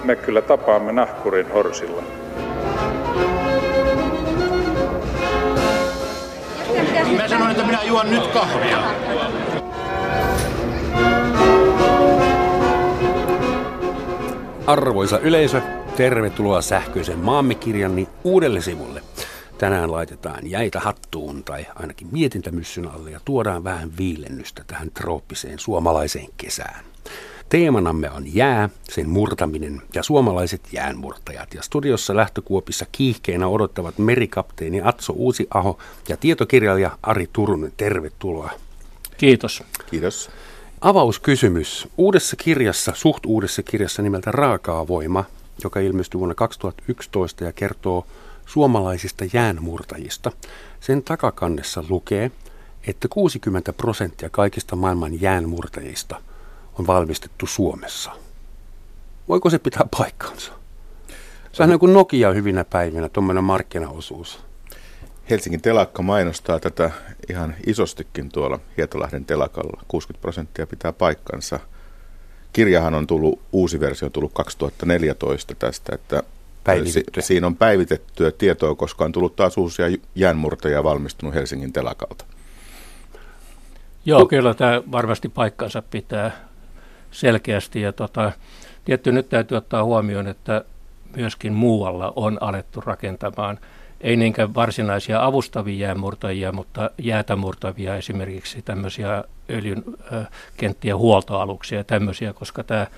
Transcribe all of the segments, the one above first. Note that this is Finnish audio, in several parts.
me kyllä tapaamme nahkurin horsilla. Mä sanoin, että minä juon nyt kahvia. Arvoisa yleisö, tervetuloa sähköisen Maamme-kirjani uudelle sivulle. Tänään laitetaan jäitä hattuun tai ainakin mietintämyssyn alle ja tuodaan vähän viilennystä tähän trooppiseen suomalaiseen kesään. Teemanamme on jää, sen murtaminen ja suomalaiset jäänmurtajat. Ja studiossa lähtökuopissa kiihkeinä odottavat merikapteeni Atso Uusiaho ja tietokirjailija Ari Turunen. Tervetuloa. Kiitos. Kiitos. Avauskysymys. Suht uudessa kirjassa nimeltä Raakaa voima, joka ilmestyi vuonna 2011 ja kertoo suomalaisista jäänmurtajista. Sen takakannessa lukee, että 60% kaikista maailman jäänmurtajista on valmistettu Suomessa. Voiko se pitää paikkansa? Se on niin kuin Nokia hyvinä päivinä, tuommoinen markkinaosuus. Helsingin telakka mainostaa tätä ihan isostikin tuolla Hietolahden telakalla. 60% pitää paikkansa. Kirjahan on tullut, uusi versio on tullut 2014 tästä, että siinä on päivitettyä tietoa, koska on tullut taas uusia jäänmurtajia valmistunut Helsingin telakalta. Joo, kyllä tämä varmasti paikkansa pitää selkeästi. Ja tietty nyt täytyy ottaa huomioon, että myöskin muualla on alettu rakentamaan, ei niinkään varsinaisia avustavia jäänmurtajia, mutta jäätä murtavia, esimerkiksi tämmöisiä öljyn kenttien huoltoaluksia ja tämmöisiä, koska tämä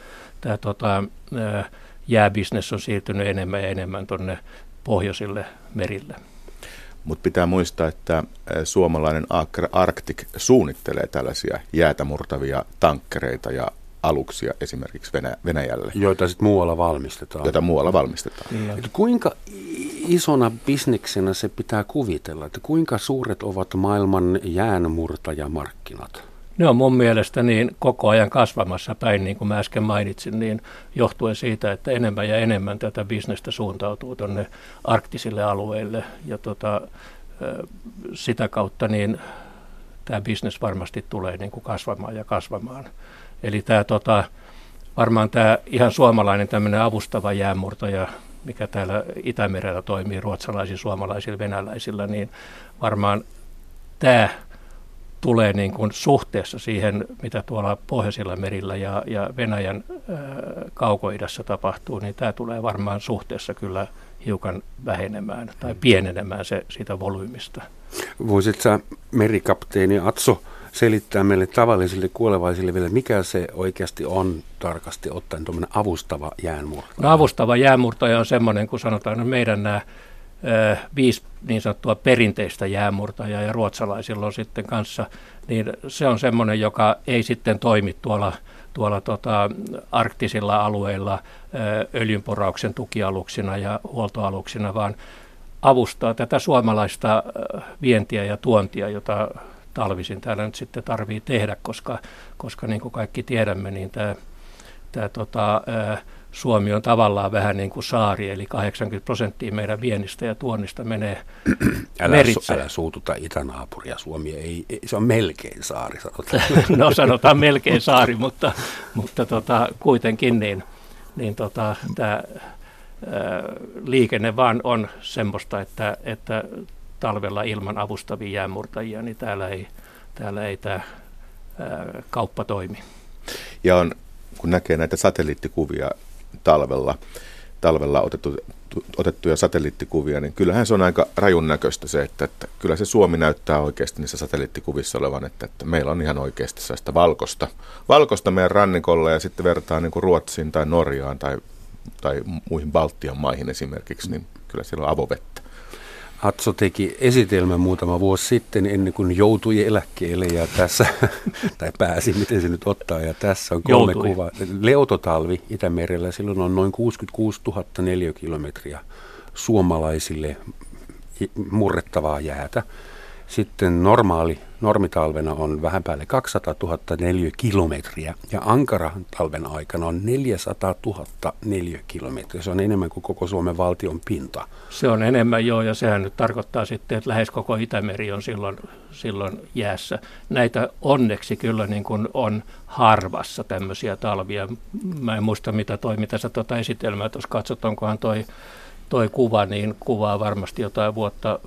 jääbisnes on siirtynyt enemmän ja enemmän tuonne pohjoisille merille. Mutta pitää muistaa, että suomalainen Aker Arctic suunnittelee tällaisia jäätä murtavia tankkereita ja aluksia esimerkiksi Venäjälle. Joita sitten muualla valmistetaan. Että kuinka isona bisneksenä se pitää kuvitella, että kuinka suuret ovat maailman jäänmurtajamarkkinat? Ne on mun mielestä niin koko ajan kasvamassa päin, niin kuin mä äsken mainitsin, niin johtuen siitä, että enemmän ja enemmän tätä bisnestä suuntautuu tuonne arktisille alueille. Ja sitä kautta niin tämä bisnes varmasti tulee niin kuin kasvamaan ja kasvamaan. Eli varmaan tämä ihan suomalainen tämmöinen avustava jäänmurtaja, mikä täällä Itämerellä toimii ruotsalaisilla, suomalaisilla, venäläisillä, niin varmaan tämä tulee niin kuin suhteessa siihen, mitä tuolla pohjoisilla merillä ja Venäjän kaukoidässä tapahtuu, niin tämä tulee varmaan suhteessa kyllä hiukan vähenemään tai pienenemään siitä volyymista. Voisitko sä, merikapteeni Atso, selittää meille tavallisille kuolevaisille vielä, mikä se oikeasti on tarkasti ottaen tuommoinen avustava jäänmurtaja? No, avustava jäänmurtaja on semmoinen, kun sanotaan, että meidän nämä 5 niin sanottua perinteistä jäänmurtajaa ja ruotsalaisilla on sitten kanssa, niin se on semmoinen, joka ei sitten toimi tuolla arktisilla alueilla öljynporauksen tukialuksina ja huoltoaluksina, vaan avustaa tätä suomalaista vientiä ja tuontia, jota talvisin täällä nyt sitten tarvii tehdä, koska niin kuin kaikki tiedämme, niin Suomi on tavallaan vähän niin kuin saari, eli 80% meidän viennistä ja tuonnista menee meritse. Älä suututa itänaapuria, Suomi ei, se on melkein saari, sanotaan. No sanotaan melkein saari, mutta kuitenkin tämä liikenne vaan on semmoista, että talvella ilman avustavia jäänmurtajia, niin täällä ei tämä kauppa toimi. Ja kun näkee näitä satelliittikuvia talvella otettuja satelliittikuvia, niin kyllähän se on aika rajun näköistä se, että kyllä se Suomi näyttää oikeasti niissä satelliittikuvissa olevan, että meillä on ihan oikeasti sellaista valkosta meidän rannikolla ja sitten vertaa niin kuin Ruotsiin tai Norjaan tai muihin Baltian maihin esimerkiksi, niin kyllä siellä on avovettä. Atso teki esitelmän muutama vuosi sitten ennen kuin joutui eläkkeelle ja tässä, tai pääsi, miten se nyt ottaa, ja tässä on 3 kuvaa. Leototalvi Itämerellä, silloin on noin 66 000 neliökilometriä suomalaisille murrettavaa jäätä. Sitten normitalvena on vähän päälle 200 000 neliökilometriä ja ankara talven aikana on 400 000 neliökilometriä. Se on enemmän kuin koko Suomen valtion pinta. Se on enemmän joo, ja sehän nyt tarkoittaa sitten, että lähes koko Itämeri on silloin jäässä. Näitä onneksi kyllä niin kuin on harvassa tämmöisiä talvia. Mä en muista mitä sä esitelmää tuossa katsot, onkohan toi kuva, niin kuvaa varmasti jotain vuotta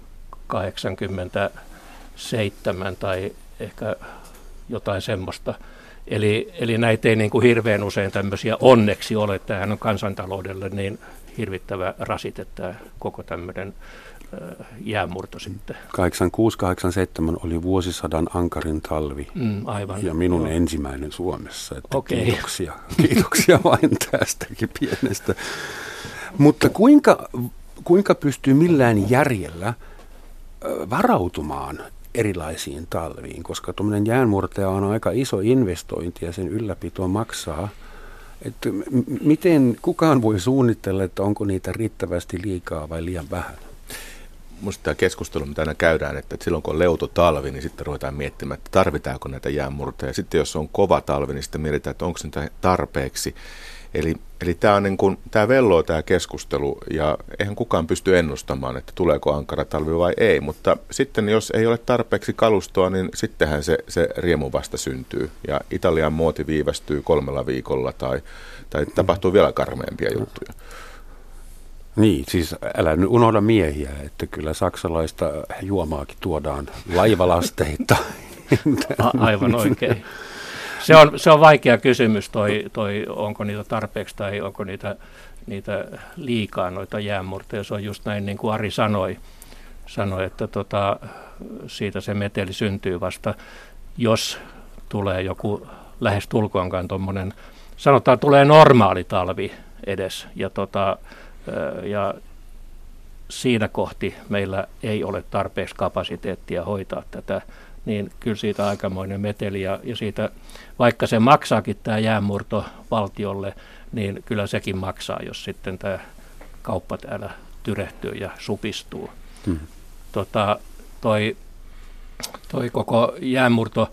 87 tai ehkä jotain semmoista. Eli näitä ei niin kuin hirveän usein tämmöisiä onneksi ole. Tämähän on kansantaloudelle niin hirvittävä rasite tämä koko tämmöinen jäämurto sitten. 86-87 oli vuosisadan ankarin talvi aivan, ja minun ensimmäinen Suomessa. Että kiitoksia vain tästäkin pienestä. Mutta kuinka pystyy millään järjellä varautumaan erilaisiin talviin, koska tuommoinen jäänmurtaja on aika iso investointi ja sen ylläpito maksaa. Että miten kukaan voi suunnitella, että onko niitä riittävästi liikaa vai liian vähän? Minusta tämä keskustelu, mitä aina käydään, että silloin kun on leuto talvi, niin sitten ruvetaan miettimään, että tarvitaanko näitä jäänmurtajia. Sitten jos on kova talvi, niin sitten mietitään, että onko niitä tarpeeksi. Eli tämä on niin kuin, tämä velloo tämä keskustelu ja eihän kukaan pysty ennustamaan, että tuleeko ankara talvi vai ei. Mutta sitten jos ei ole tarpeeksi kalustoa, niin sittenhän se riemu vasta syntyy. Ja Italian muoti viivästyy 3 viikolla tai tapahtuu vielä karmeampia juttuja. Niin, siis älä nyt unohda miehiä, että kyllä saksalaista juomaakin tuodaan laivalasteita. Aivan oikein. Se on vaikea kysymys, onko niitä tarpeeksi tai onko niitä liikaa noita jäänmurteja. Se on just näin, niin kuin Ari sanoi että siitä se meteli syntyy vasta, jos tulee joku lähes tulkoonkaan tuommoinen, sanotaan tulee normaali talvi edes, ja siinä kohti meillä ei ole tarpeeksi kapasiteettia hoitaa tätä, niin kyllä siitä aikamoinen meteli ja siitä, vaikka se maksaakin tämä jäänmurto valtiolle, niin kyllä sekin maksaa, jos sitten tämä kauppa täällä tyrehtyy ja supistuu. Toi koko jäänmurto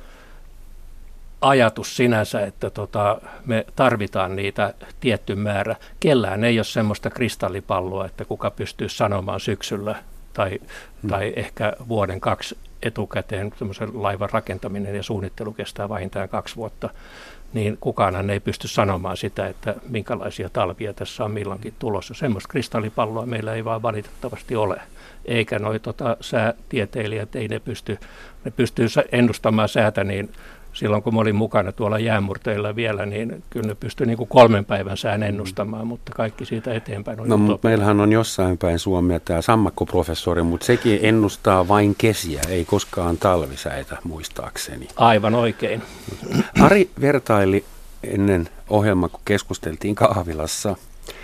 ajatus sinänsä, että me tarvitaan niitä tietty määrä. Kellään ei ole semmoista kristallipalloa, että kuka pystyy sanomaan syksyllä tai ehkä vuoden 2 etukäteen, semmoisen laivan rakentaminen ja suunnittelu kestää vähintään 2 vuotta, niin kukaanhan ei pysty sanomaan sitä, että minkälaisia talvia tässä on milloinkin tulossa. Semmoista kristallipalloa meillä ei vaan valitettavasti ole. Eikä noi säätieteilijät, ei ne pystyy ennustamaan säätä, niin silloin kun mä olin mukana tuolla jäänmurteilla vielä, niin kyllä ne pystyi niin kuin 3 päivän sään ennustamaan, mutta kaikki siitä eteenpäin on mutta meillähän on jossain päin Suomea tämä sammakkoprofessori, mutta sekin ennustaa vain kesiä, ei koskaan talvisäitä muistaakseni. Aivan oikein. Ari vertaili ennen ohjelmaa, kun keskusteltiin kahvilassa,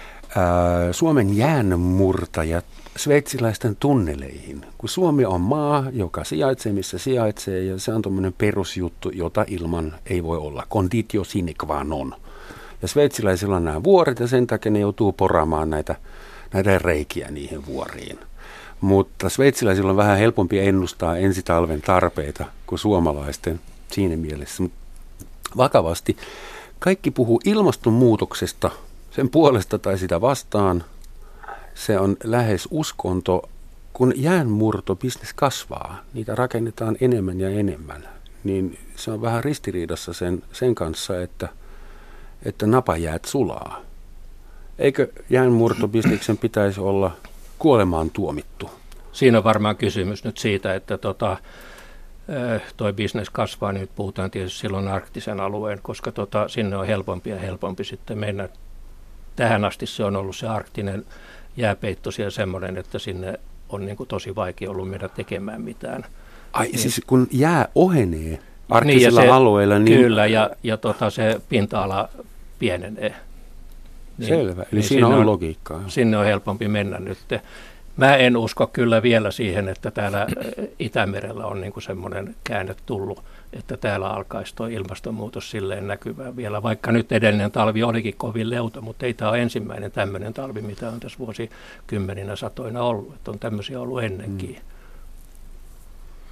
Suomen jäänmurtajat sveitsiläisten tunneleihin, kun Suomi on maa, joka sijaitsee, missä sijaitsee, ja se on tuommoinen perusjuttu, jota ilman ei voi olla. Conditio sine qua non. Ja sveitsiläisillä on nämä vuoret, ja sen takia ne joutuu poraamaan näitä reikiä niihin vuoriin. Mutta sveitsiläisillä on vähän helpompi ennustaa ensitalven tarpeita kuin suomalaisten siinä mielessä. Mut vakavasti, kaikki puhuu ilmastonmuutoksesta, sen puolesta tai sitä vastaan. Se on lähes uskonto, kun jäänmurtobisnes kasvaa, niitä rakennetaan enemmän ja enemmän, niin se on vähän ristiriidassa sen kanssa, että napajäät sulaa. Eikö jäänmurtobisneksen pitäisi olla kuolemaan tuomittu? Siinä on varmaan kysymys nyt siitä, että toi bisnes kasvaa, niin nyt puhutaan tietysti silloin arktisen alueen, koska sinne on helpompi ja helpompi sitten mennä. Tähän asti se on ollut se arktinen jääpeitto siellä semmoinen, että sinne on niin kuin tosi vaikea ollut meidän tekemään mitään. Ai siis kun jää ohenee arktisilla alueilla, niin... Kyllä, ja se pinta-ala pienenee. Selvä, eli siinä on logiikkaa. Sinne on helpompi mennä nyt. Mä en usko kyllä vielä siihen, että täällä Itämerellä on niin kuin semmoinen käänne tullut, että täällä alkaisi tuo ilmastonmuutos silleen näkyvää vielä, vaikka nyt edellinen talvi olikin kovin leuto, mutta ei tämä ole ensimmäinen tämmöinen talvi, mitä on tässä vuosikymmeninä satoina ollut, että on tämmöisiä ollut ennenkin.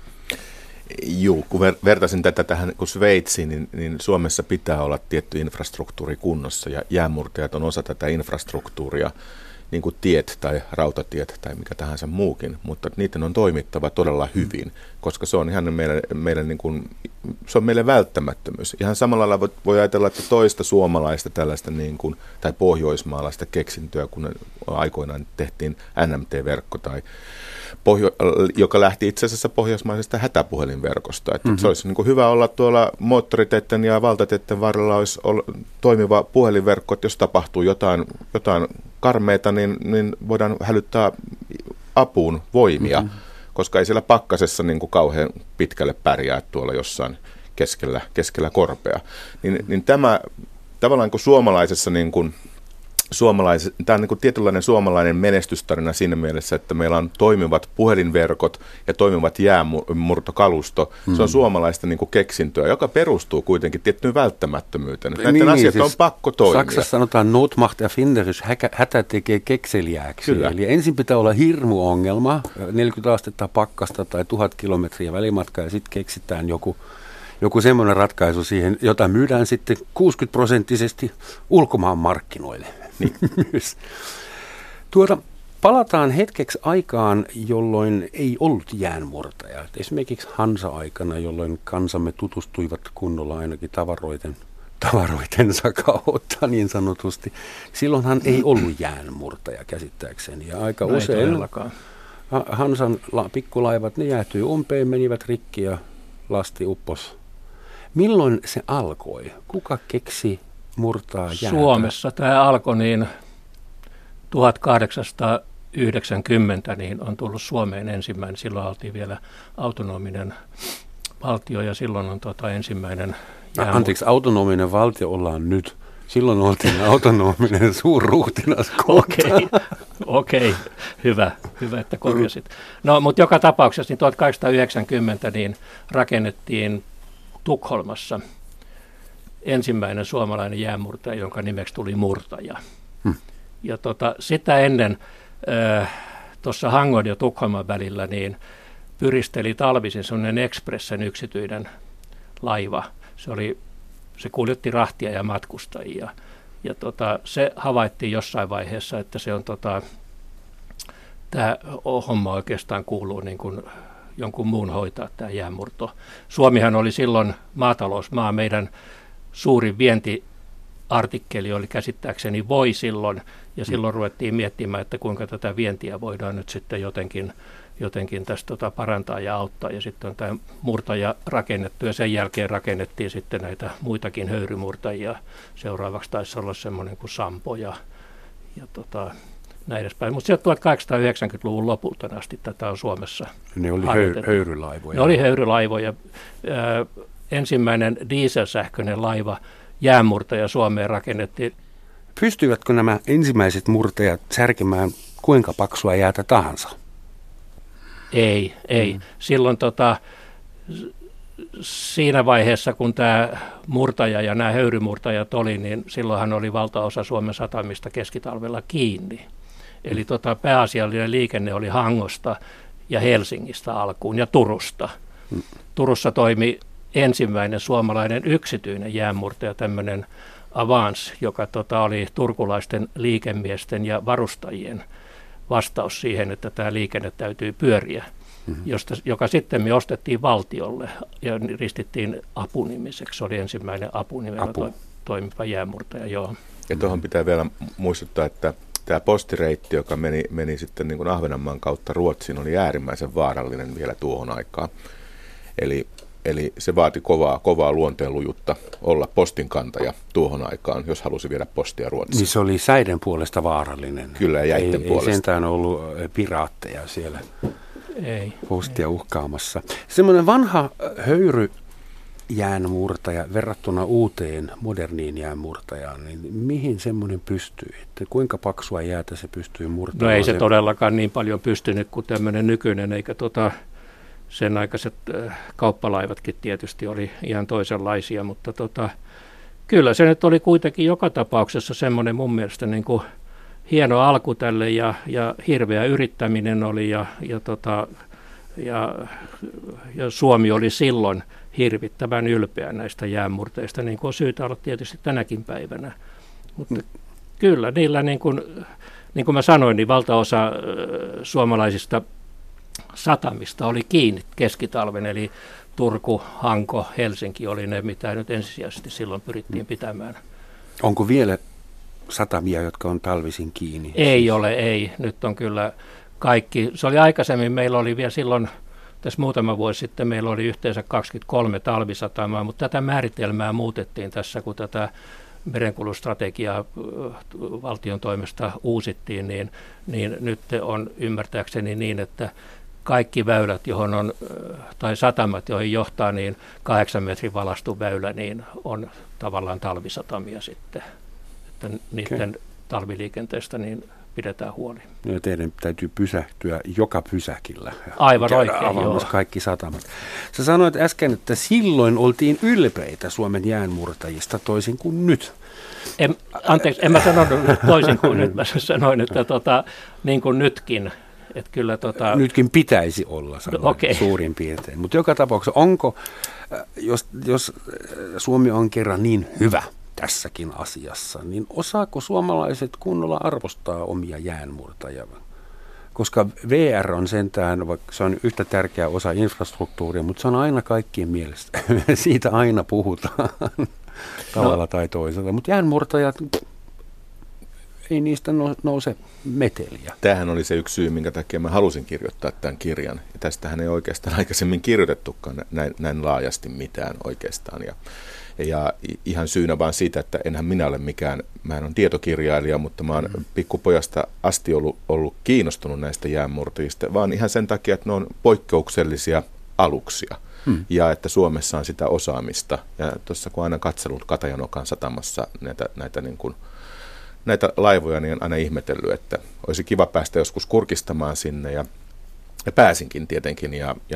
Juu, kun vertaisin tätä tähän kun Sveitsiin, niin Suomessa pitää olla tietty infrastruktuuri kunnossa ja jäänmurtajat on osa tätä infrastruktuuria, niin kuin tiet tai rautatiet tai mikä tahansa muukin, mutta niiden on toimittava todella hyvin, koska se on ihan meidän niin kuin, se on meille välttämättömyys. Ihan samalla lailla voi ajatella, että toista suomalaista tällaista niin kuin, tai pohjoismaalaista keksintöä, kun aikoinaan tehtiin NMT-verkko tai joka lähti itse asiassa pohjoismaisesta hätäpuhelinverkosta. Että se olisi niin kuin hyvä olla tuolla moottoriteiden ja valtateiden varrella olisi toimiva puhelinverkko, että jos tapahtuu jotain karmeita, niin voidaan hälyttää apuun voimia, koska ei siellä pakkasessa niin kuin kauhean pitkälle pärjää tuolla jossain keskellä korpea. Niin tämä tavallaan kuin suomalaisessa tämä on niin kuin tietynlainen suomalainen menestystarina siinä mielessä, että meillä on toimivat puhelinverkot ja toimivat jäänmurtokalusto. Se on suomalaista niin kuin keksintöä, joka perustuu kuitenkin tiettyyn välttämättömyyteen. Näiden asiat on pakko toimia. Saksassa sanotaan Not macht erfinderisch, hätä tekee kekseliääksi. Kyllä. Eli ensin pitää olla hirmuongelma, 40 astetta pakkasta tai 1000 kilometriä välimatkaa ja sitten keksitään joku semmoinen ratkaisu siihen, jota myydään sitten 60% ulkomaan markkinoille. Niin. Palataan hetkeksi aikaan, jolloin ei ollut jäänmurtajaa. Esimerkiksi Hansa-aikana, jolloin kansamme tutustuivat kunnolla ainakin tavaroitensa kautta niin sanotusti. Silloinhan ei ollut jäänmurtaja käsittääkseni. Ja aika usein Hansan pikkulaivat, ne jäätyi umpeen, menivät rikki ja lasti upposi. Milloin se alkoi? Kuka keksi murtaa jäätä? Suomessa tämä alkoi niin 1890 niin on tullut Suomeen ensimmäinen. Silloin oltiin vielä autonominen valtio ja silloin on ensimmäinen Anteeksi, autonominen valtio ollaan nyt. Silloin oltiin autonominen suurruhtinas. Okei. Hyvä, että korjasit. No, mutta joka tapauksessa niin 1890 niin rakennettiin Tukholmassa ensimmäinen suomalainen jäänmurtaja, jonka nimeksi tuli murtaja. Ja sitä ennen tuossa Hangon ja Tukholman välillä niin pyristeli talvisin sellainen Expressen yksityinen laiva. Se kuljetti rahtia ja matkustajia. Ja se havaittiin jossain vaiheessa, että se on tämä homma oikeastaan kuuluu niin kuin jonkun muun hoitaa tämä jäänmurto. Suomihan oli silloin maatalousmaa. Meidän suurin vientiartikkeli oli käsittääkseni voi silloin. Ja silloin ruvettiin miettimään, että kuinka tätä vientiä voidaan nyt sitten jotenkin tästä parantaa ja auttaa. Ja sitten on tämä murtaja rakennettu ja sen jälkeen rakennettiin sitten näitä muitakin höyrymurtajia. Seuraavaksi taisi olla semmoinen kuin Sampo ja näin edespäin. Mutta sieltä 1890-luvun lopulta asti tätä on Suomessa. Ne oli höyrylaivoja. Ne oli höyrylaivoja. Ensimmäinen dieselsähköinen laiva jäänmurtaja Suomeen rakennettiin. Pystyivätkö nämä ensimmäiset murtajat särkemään kuinka paksua jäätä tahansa? Ei. Silloin siinä vaiheessa, kun tämä murtaja ja nämä höyrymurtajat oli, niin silloinhan oli valtaosa Suomen satamista keskitalvella kiinni. Eli pääasiallinen liikenne oli Hangosta ja Helsingistä alkuun ja Turusta. Turussa toimi ensimmäinen suomalainen yksityinen jäänmurtaja, tämmöinen Avance, joka oli turkulaisten liikemiesten ja varustajien vastaus siihen, että tämä liikenne täytyy pyöriä, joka sitten me ostettiin valtiolle ja ristittiin apunimiseksi. Se oli ensimmäinen apunimellä toimiva jäänmurtaja, joo. Ja tuohon pitää vielä muistuttaa, että tämä postireitti, joka meni sitten niin kuin Ahvenanmaan kautta Ruotsiin, oli äärimmäisen vaarallinen vielä tuohon aikaan. Eli se vaati kovaa luonteenlujutta olla postinkantaja tuohon aikaan, jos halusi viedä postia Ruotsiin. Niin se oli säiden puolesta vaarallinen. Kyllä, ja jäitten puolesta. Ei sentään ollut piraatteja siellä ei, postia uhkaamassa. Semmoinen vanha höyryjäänmurtaja verrattuna uuteen moderniin jäänmurtajaan, niin mihin semmoinen pystyy? Että kuinka paksua jäätä se pystyy murtamaan? No ei se todellakaan niin paljon pystynyt kuin tämmöinen nykyinen, eikä sen aikaiset kauppalaivatkin tietysti oli ihan toisenlaisia, mutta kyllä se nyt oli kuitenkin joka tapauksessa semmoinen mun mielestä niin kuin hieno alku tälle ja hirveä yrittäminen oli ja ja Suomi oli silloin hirvittävän ylpeä näistä jäänmurteista, niin kuin on syytä olla tietysti tänäkin päivänä. Mutta kyllä niillä, niin kuin mä sanoin, niin valtaosa suomalaisista satamista oli kiinni keskitalven, eli Turku, Hanko, Helsinki oli ne, mitä nyt ensisijaisesti silloin pyrittiin pitämään. Onko vielä satamia, jotka on talvisin kiinni? Ei ole, ei. Nyt on kyllä kaikki. Se oli aikaisemmin, meillä oli vielä silloin, tässä muutama vuosi sitten, meillä oli yhteensä 23 talvisatamaa, mutta tätä määritelmää muutettiin tässä, kun tätä merenkulustrategiaa valtion toimesta uusittiin, niin nyt on ymmärtääkseni niin, että kaikki väylät, johon on, tai satamat, joihin johtaa niin 8 metrin valastuväylä, niin on tavallaan talvisatamia sitten. Että niiden talviliikenteestä niin pidetään huoli. Ja teidän täytyy pysähtyä joka pysäkillä. Aivan oikein, joo. Kaikki satamat. Sä sanoit äsken, että silloin oltiin ylpeitä Suomen jäänmurtajista toisin kuin nyt. En mä sanonut toisin kuin nyt. Mä sanoin, että niin kuin nytkin. Että kyllä nytkin pitäisi olla suurin piirtein. Mutta joka tapauksessa, onko, jos Suomi on kerran niin hyvä tässäkin asiassa, niin osaako suomalaiset kunnolla arvostaa omia jäänmurtajia? Koska VR on sentään, vaikka se on yhtä tärkeä osa infrastruktuuria, mutta se on aina kaikkien mielestä. Siitä aina puhutaan tavalla tai toisella. Mutta jäänmurtajat, ei niistä nouse meteliä. Tämähän oli se yksi syy, minkä takia mä halusin kirjoittaa tämän kirjan. Ja tästähän ei oikeastaan aikaisemmin kirjoitettukaan näin laajasti mitään oikeastaan. Ja ihan syynä vaan siitä, että enhän minä ole mä en ole tietokirjailija, mutta mä oon pikkupojasta asti ollut kiinnostunut näistä jäänmurtajista, vaan ihan sen takia, että ne on poikkeuksellisia aluksia. Ja että Suomessa on sitä osaamista. Ja tuossa kun aina katsellut Katajanokan satamassa näitä laivoja, niin on aina ihmetellyt, että olisi kiva päästä joskus kurkistamaan sinne. Ja pääsinkin tietenkin.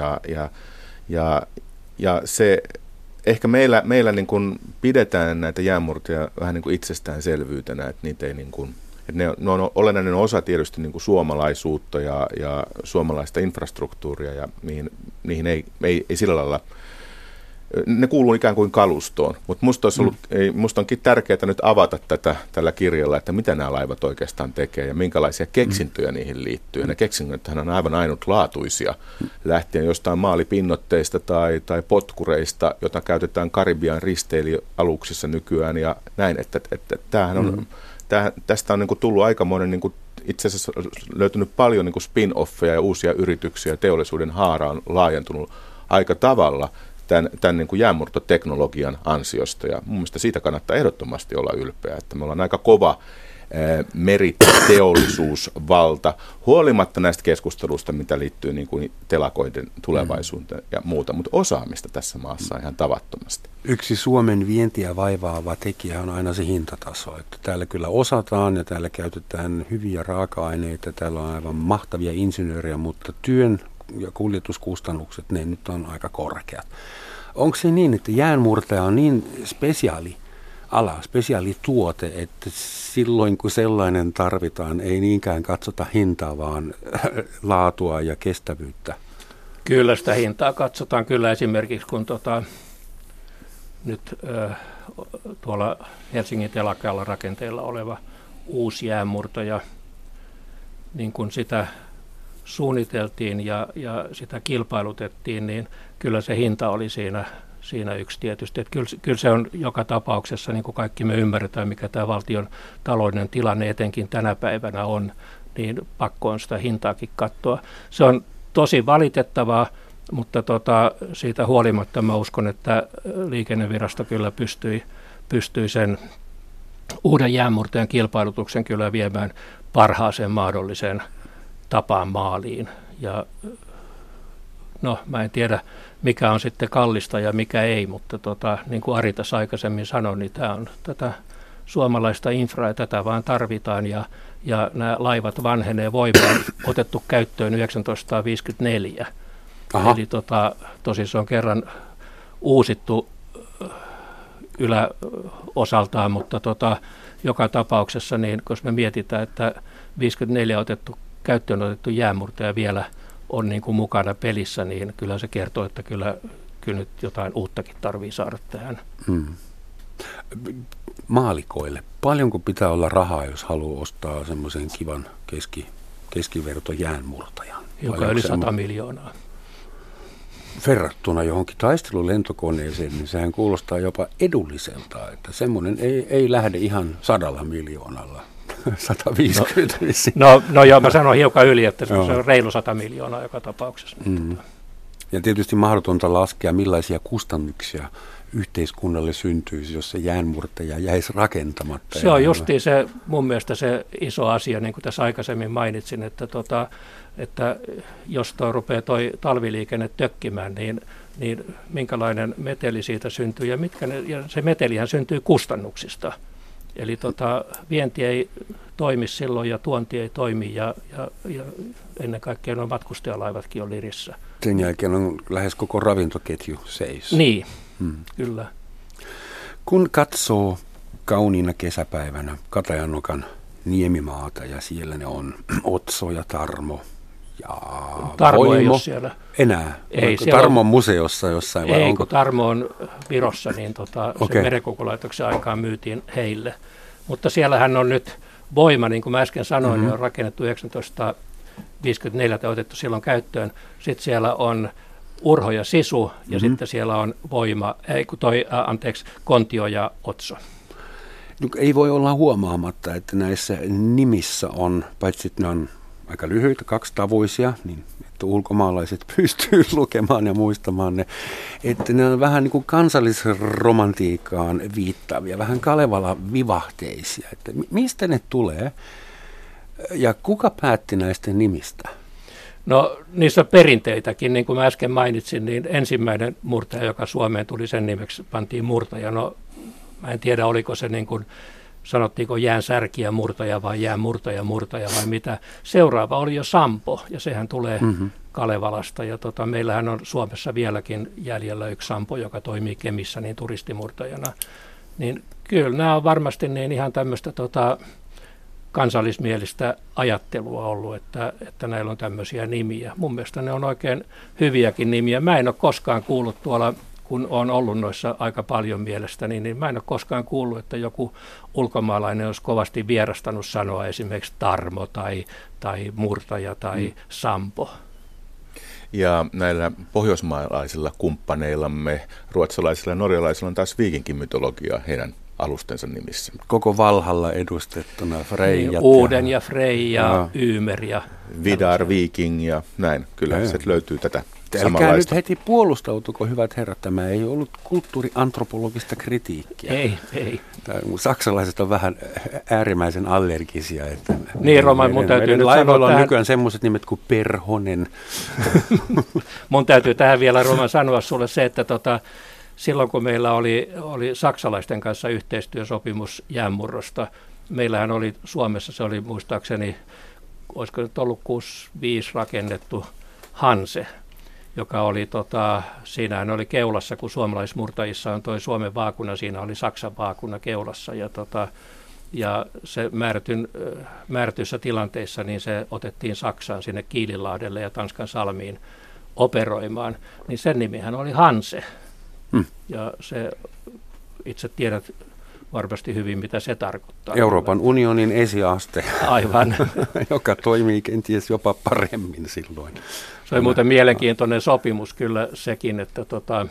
Ja se ehkä meillä niin kuin pidetään näitä jäänmurtajia vähän niin kuin itsestäänselvyytenä, että niitä ei niin kuin, että ne on olennainen osa tietysti niin kuin suomalaisuutta ja suomalaista infrastruktuuria, ja niihin ei sillä lailla, ne kuuluu ikään kuin kalustoon, mutta musta onkin tärkeää nyt avata tätä tällä kirjalla, että mitä nämä laivat oikeastaan tekee ja minkälaisia keksintöjä niihin liittyy. Ne keksintöjä on aivan ainutlaatuisia, lähtien jostain maalipinnoitteista tai potkureista, jota käytetään Karibian risteilyaluksissa nykyään ja näin, että tämähän on, tästä on niin kuin tullut aikamoinen, niin kuin itse asiassa löytynyt paljon niin kuin spin-offeja ja uusia yrityksiä, teollisuuden haara on laajentunut aika tavalla tämän niin kuin jäänmurtoteknologian ansiosta, ja mun mielestä siitä kannattaa ehdottomasti olla ylpeä, että me ollaan aika kova meriteollisuusvalta, huolimatta näistä keskustelusta, mitä liittyy niin kuin telakoiden tulevaisuuteen ja muuta, mutta osaamista tässä maassa on ihan tavattomasti. Yksi Suomen vientiä vaivaava tekijä on aina se hintataso, että täällä kyllä osataan ja täällä käytetään hyviä raaka-aineita, täällä on aivan mahtavia insinöörejä, mutta työn ja kuljetuskustannukset, ne nyt on aika korkeat. Onko se niin, että jäänmurtaja on niin spesiaalituote, että silloin kun sellainen tarvitaan, ei niinkään katsota hintaa, vaan laatua ja kestävyyttä? Kyllä sitä hintaa katsotaan kyllä esimerkiksi, kun nyt tuolla Helsingin telakalla rakenteella oleva uusi jäänmurtaja, niin kun sitä suunniteltiin ja sitä kilpailutettiin, niin kyllä se hinta oli siinä yksi tietysti. Että kyllä se on joka tapauksessa, niin kuin kaikki me ymmärretään, mikä tämä valtion taloudellinen tilanne etenkin tänä päivänä on, niin pakko on sitä hintaakin katsoa. Se on tosi valitettavaa, mutta siitä huolimatta mä uskon, että liikennevirasto kyllä pystyi sen uuden jäänmurtajan kilpailutuksen kyllä viemään parhaaseen mahdolliseen tapaan maaliin. Ja no, mä en tiedä, mikä on sitten kallista ja mikä ei, mutta niin kuin Ari tässä aikaisemmin sanoi, niin tämä on tätä suomalaista infraa ja tätä vaan tarvitaan, ja nämä laivat vanhenee voimaan, otettu käyttöön 1954. Aha. Eli tosin se on kerran uusittu yläosaltaan, mutta joka tapauksessa, niin kun me mietitään, että 54 käyttöön otettu jäänmurtaja vielä on niin kuin mukana pelissä, niin kyllä se kertoo, että kyllä nyt jotain uuttakin tarvii saada tähän. Maalikoille, paljonko pitää olla rahaa, jos haluaa ostaa semmoisen kivan keskiverto jäänmurtajan? Joka yli 100 miljoonaa. Verrattuna johonkin taistelulentokoneeseen, niin sehän kuulostaa jopa edulliselta, että semmoinen ei lähde ihan 100 miljoonalla. 150 vissiin. No joo, mä sanon hiukan yli, että se on reilu 100 miljoonaa joka tapauksessa. Ja tietysti mahdotonta laskea, millaisia kustannuksia yhteiskunnalle syntyisi, jos se jäänmurtaja jäisi rakentamatta. Se on justiin se, mun mielestä se iso asia, niin kuin tässä aikaisemmin mainitsin, että jos rupeaa toi talviliikenne tökkimään, niin minkälainen meteli siitä syntyy, ja se metelihän syntyy kustannuksista. Eli vienti ei toimi silloin ja tuonti ei toimi ja ennen kaikkea nuo matkustajalaivatkin on lirissä. Sen jälkeen on lähes koko ravintoketju seis. Niin, kyllä. Kun katsoo kauniina kesäpäivänä Katajanokan niemimaata ja siellä ne on Otso ja Tarmo ja Tarmo Voimo. ei ole siellä. Enää? Ei, Tarmo on museossa jossain? Vai ei, onko? kun Tarmo on Virossa, niin sen merenkokulaitoksen aikaan myytiin heille. Mutta siellähän on nyt Voima, niin kuin mä äsken sanoin, niin on rakennettu 1954 ja otettu silloin käyttöön. Sitten siellä on Urho ja Sisu ja sitten siellä on Kontio ja Otso. Ei voi olla huomaamatta, että näissä nimissä on, paitsi että ne on aika lyhyitä, kaksitavuisia, niin että ulkomaalaiset pystyy lukemaan ja muistamaan ne, että ne on vähän niin kuin kansallisromantiikkaan viittaavia, vähän Kalevala-vivahteisia. Että mistä ne tulee ja kuka päätti näistä nimistä? No niissä perinteitäkin, niin kuin mä äsken mainitsin, niin ensimmäinen murtaja, joka Suomeen tuli, sen nimeksi pantiin murtaja. No mä en tiedä, oliko se niin kuin, sanottiinko jään särkiä murtaja vai jään murtaja vai mitä. Seuraava oli jo Sampo ja sehän tulee Kalevalasta ja meillähän on Suomessa vieläkin jäljellä yksi Sampo, joka toimii Kemissä niin turistimurtajana. Niin kyllä nämä on varmasti niin ihan tämmöistä kansallismielistä ajattelua ollut, että näillä on tämmöisiä nimiä. Mun mielestä ne on oikein hyviäkin nimiä. Mä en ole koskaan kuullut tuolla, kun on ollut noissa aika paljon mielestäni, niin mä en ole koskaan kuullut, että joku ulkomaalainen olisi kovasti vierastanut sanoa esimerkiksi Tarmo tai murtaja tai Sampo. Ja näillä pohjoismaalaisilla kumppaneillamme, ruotsalaisilla ja norjalaisilla on taas viikinkimytologiaa heidän alustensa nimissä. Koko Valhalla edustettuna Freijat. Niin, Uuden ja Freija, Ymer ja Vidar, Viking ja näin. Kyllä se löytyy tätä samanlaista. samanlaista. Nyt heti puolustautuko, hyvät herrat, tämä ei ollut kulttuuriantropologista kritiikkiä. Ei. Saksalaiset on vähän äärimmäisen allergisia. Että niin, Roman, mun täytyy nyt laivoilla on tähän nykyään semmoiset nimet kuin Perhonen. Mun täytyy tähän vielä, Roman, sanoa sulle se, että silloin kun meillä oli saksalaisten kanssa yhteistyösopimus jäänmurrosta, meillähän oli Suomessa, se oli muistaakseni, olisiko nyt ollut 65 rakennettu Hanse, joka oli, siinähän oli keulassa, kun suomalaismurtajissa on toi Suomen vaakuna, siinä oli Saksan vaakuna keulassa ja se määrätyissä tilanteissa niin se otettiin Saksaan sinne Kiilinlahdelle ja Tanskan salmiin operoimaan, niin sen nimihän oli Hanse. Ja se itse tiedät varmasti hyvin, mitä se tarkoittaa. Euroopan unionin esiaste, aivan, joka toimii kenties jopa paremmin silloin. Se oli muuten mielenkiintoinen sopimus kyllä sekin, että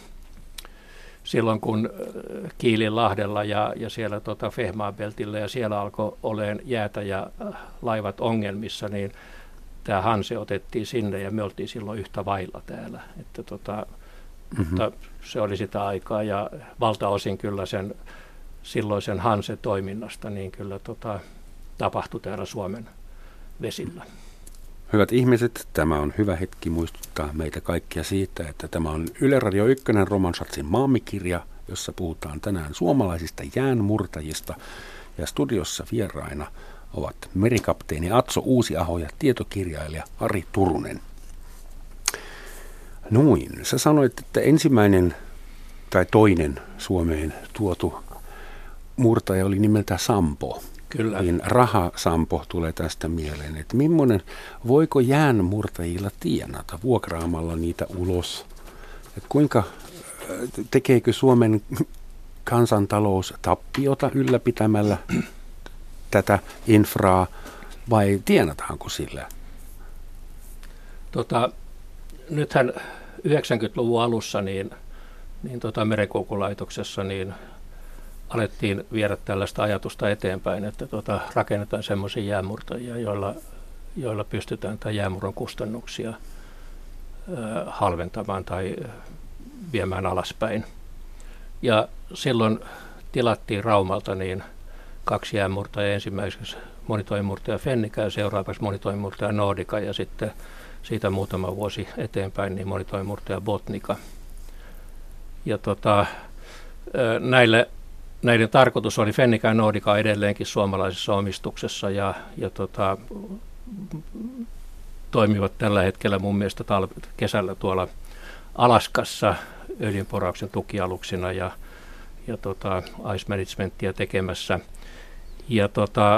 silloin kun Kiilinlahdella ja siellä Fehmarnbeltillä ja siellä alkoi olemaan jäätä ja laivat ongelmissa, niin tämä Hanse otettiin sinne ja me oltiin silloin yhtä vailla täällä, että mutta se oli sitä aikaa ja valtaosin kyllä sen silloisen Hanse-toiminnasta niin kyllä tapahtui täällä Suomen vesillä. Hyvät ihmiset, tämä on hyvä hetki muistuttaa meitä kaikkia siitä, että tämä on Yle Radio 1 Roman Schatzin maamikirja, jossa puhutaan tänään suomalaisista jäänmurtajista ja studiossa vieraina ovat merikapteeni Atso Uusiaho ja tietokirjailija Ari Turunen. Noin, sä sanoit, että ensimmäinen tai toinen Suomeen tuotu murtaja oli nimeltä Sampo. Kyllä. Niin rahasampo tulee tästä mieleen, että voiko jäänmurtajilla tienata vuokraamalla niitä ulos? Että tekeekö Suomen kansantalous tappiota ylläpitämällä tätä infraa vai tienataanko sillä? Nythän 90-luvun alussa niin Merenkulkulaitoksessa niin alettiin viedä tällaista ajatusta eteenpäin, että rakennetaan semmoisia jäänmurtajia, joilla pystytään tämän jäänmurron kustannuksia halventamaan tai viemään alaspäin. Ja silloin tilattiin Raumalta niin 2 jäänmurtajaa, ensimmäiseksi monitoimimurtaja Fennica ja seuraavaksi monitoimimurtaja Nordica ja sitten siitä muutama vuosi eteenpäin niin monitoimimurtaja Botnica. Ja näiden tarkoitus oli Fennica ja Nordica edelleenkin suomalaisessa omistuksessa ja toimivat tällä hetkellä mun mielestä kesällä tuolla Alaskassa öljynporauksen tukialuksina ja ice managementia tekemässä. Ja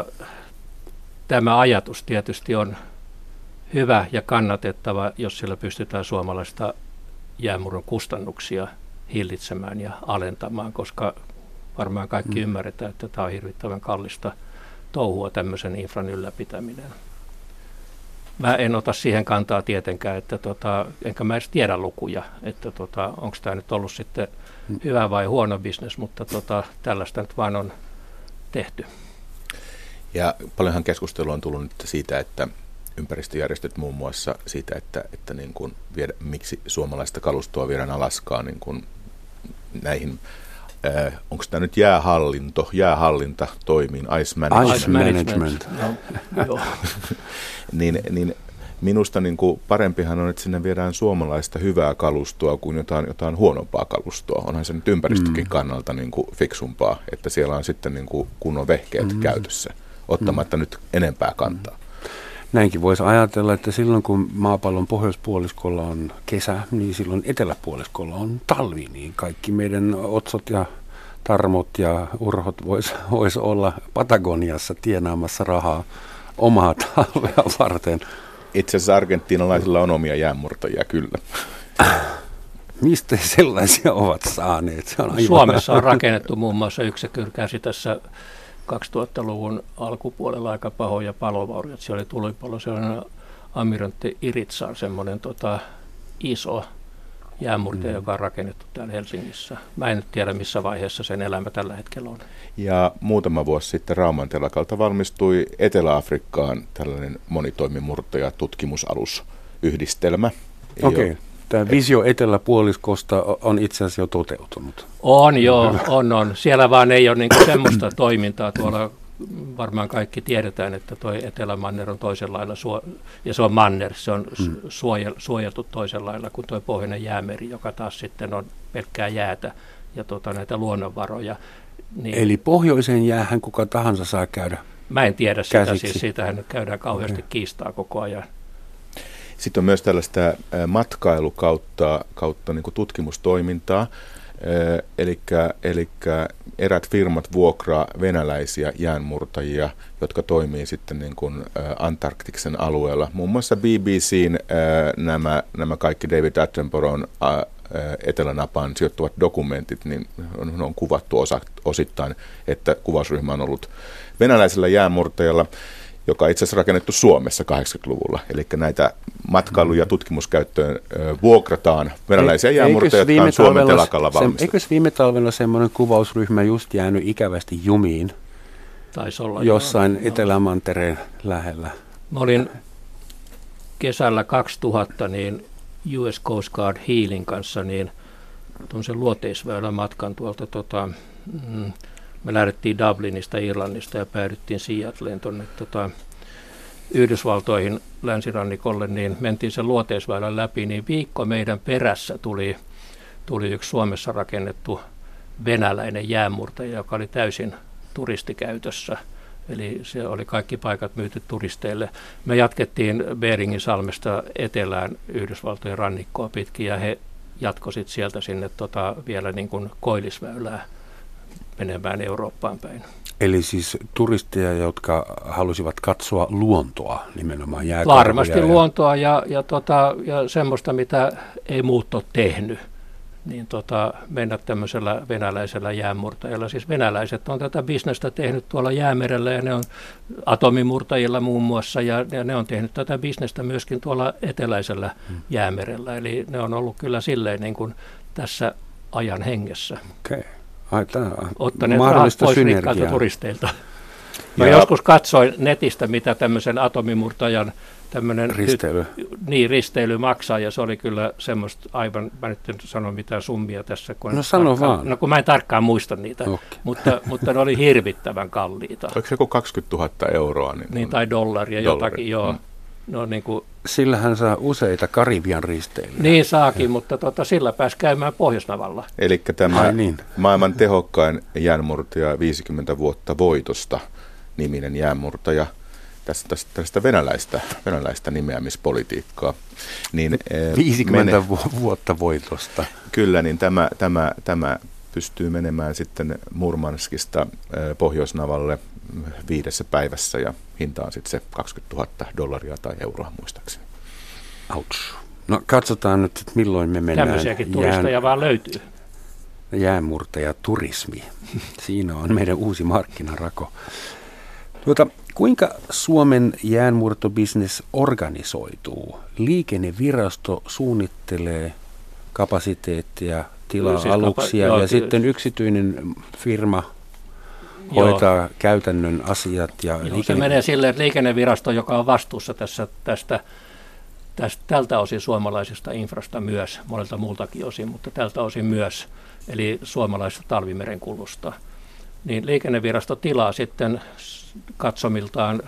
tämä ajatus tietysti on hyvä ja kannatettava, jos sillä pystytään suomalaista jäänmurron kustannuksia hillitsemään ja alentamaan, koska varmaan kaikki ymmärretään, että tämä on hirvittävän kallista touhua tämmöisen infran ylläpitäminen. Mä en ota siihen kantaa tietenkään, että enkä mä edes tiedä lukuja, että onko tämä nyt ollut sitten hyvä vai huono bisnes, mutta tällaista nyt vaan on tehty. Ja paljonhan keskustelua on tullut nyt siitä, että ympäristöjärjestöt muun muassa siitä, että niin kuin miksi suomalaista kalustoa viedään Alaskaan niin kuin näihin, onko tämä nyt jäähallinta toimiin, ice management. No, niin minusta niin kuin parempihan on, että sinne viedään suomalaista hyvää kalustoa kuin jotain huonompaa kalustoa. Onhan se nyt ympäristökin kannalta niin kuin fiksumpaa, että siellä on sitten niin kuin kunnon vehkeet käytössä, ottamatta nyt enempää kantaa. Näinkin voisi ajatella, että silloin kun maapallon pohjoispuoliskolla on kesä, niin silloin eteläpuoliskolla on talvi, niin kaikki meidän otsot ja tarmot ja urhot vois olla Patagoniassa tienaamassa rahaa omaa talvea varten. Itse asiassa argentiinalaisilla on omia jäänmurtajia, kyllä. Mistä sellaisia ovat saaneet? Se on Suomessa on rakennettu muun muassa yksikörkäsi tässä 2000-luvun alkupuolella aika pahoja palovaurioita. Siellä oli tulipalo, sellainen Almirante Iritsar, semmoinen iso jäänmurtaja, joka on rakennettu täällä Helsingissä. Mä en nyt tiedä, missä vaiheessa sen elämä tällä hetkellä on. Ja muutama vuosi sitten Rauman telakalta valmistui Etelä-Afrikkaan tällainen monitoimimurtaja tutkimusalusyhdistelmä. Okei. Tämä visio eteläpuoliskosta on itse asiassa jo toteutunut. On. Siellä vaan ei ole niinku semmoista toimintaa. Tuolla varmaan kaikki tiedetään, että tuo Etelämanner on toisen lailla, ja se on manner, se on suojeltu toisen lailla kuin tuo Pohjoinen jäämeri, joka taas sitten on pelkkää jäätä ja näitä luonnonvaroja. Niin, eli pohjoiseen jäähän kuka tahansa saa käydä. Mä en tiedä sitä, siis siitähän nyt käydään kauheasti kiistaa koko ajan. Sitten on myös tällaista matkailu kautta niin kuin tutkimustoimintaa, eli erät firmat vuokraa venäläisiä jäänmurtajia, jotka toimii sitten niin kuin Antarktiksen alueella. Muun muassa BBC:n nämä kaikki David Attenboroughn etelänapaan sijoittuvat dokumentit, niin on kuvattu osittain, että kuvausryhmä on ollut venäläisellä jäänmurtajalla, joka on itse asiassa rakennettu Suomessa 80-luvulla. Eli näitä matkailu- ja tutkimuskäyttöön vuokrataan venäläisiä jäänmurtajia, jotka on Suomen telakalla valmistettu. Eikös viime talvella semmoinen kuvausryhmä just jäänyt ikävästi jumiin? Taisi olla jossain Etelämantereen lähellä? Mä olin kesällä 2000 niin US Coast Guard Healin kanssa niin tuollaisen luoteisväylän matkan tuolta me lähdettiin Dublinista, Irlannista ja päädyttiin Seattleen tuonne Yhdysvaltoihin länsirannikolle, niin mentiin sen luoteisväylän läpi, niin viikko meidän perässä tuli yksi Suomessa rakennettu venäläinen jäänmurtaja, joka oli täysin turistikäytössä. Eli se oli kaikki paikat myyty turisteille. Me jatkettiin Beringin salmesta etelään Yhdysvaltojen rannikkoa pitkin ja he jatkoivat sieltä sinne vielä niin kuin koillisväylää menemään Eurooppaan päin. Eli siis turisteja, jotka halusivat katsoa luontoa, nimenomaan jääkarhuja. Varmasti luontoa ja semmoista, mitä ei muut ole tehnyt, niin mennä tämmöisellä venäläisellä jäänmurtajalla. Siis venäläiset on tätä bisnestä tehnyt tuolla Jäämerellä ja ne on atomimurtajilla muun muassa ja ne on tehnyt tätä bisnestä myöskin tuolla eteläisellä Jäämerellä. Eli ne on ollut kyllä silleen niin kuin tässä ajan hengessä. Okei. Ottaneet rahat pois rikkailta turisteilta. Mä joskus katsoin netistä, mitä tämmöisen atomimurtajan tämmöinen risteily maksaa, ja se oli kyllä semmoista aivan, mä nyt en sano mitään summia tässä. Sano vaan. No kun mä en tarkkaan muista niitä, mutta ne oli hirvittävän kalliita. Oliko se joku 20 000 euroa? Niin tai dollaria jotakin, joo. No, niin kuin, sillähän saa useita Karibian risteilyjä. Niin saakin, mutta sillä pääsi käymään Pohjoisnavalla. Eli tämä maailman tehokkain jäänmurtaja 50 vuotta voitosta niminen jäänmurtaja, tästä venäläistä nimeämispolitiikkaa. Niin, 50 vuotta voitosta. Kyllä, niin tämä pystyy menemään sitten Murmanskista Pohjoisnavalle 5 päivässä ja hinta on sitten se 20 000 dollaria tai euroa muistaakseni. Ouch. No katsotaan nyt, että milloin me mennään. Tämmöisiäkin turisteja vaan löytyy. Jäänmurtajaturismi. Siinä on meidän uusi markkinarako. Kuinka Suomen jäänmurtobisnes organisoituu? Liikennevirasto suunnittelee kapasiteettia, tilaa aluksia ja sitten yksityinen firma hoitaa käytännön asiat. Se menee silleen, että liikennevirasto, joka on vastuussa tältä osin suomalaisesta infrasta myös, monelta muultakin osin, mutta tältä osin myös, eli suomalaisesta talvimerenkulusta, niin liikennevirasto tilaa sitten katsomiltaan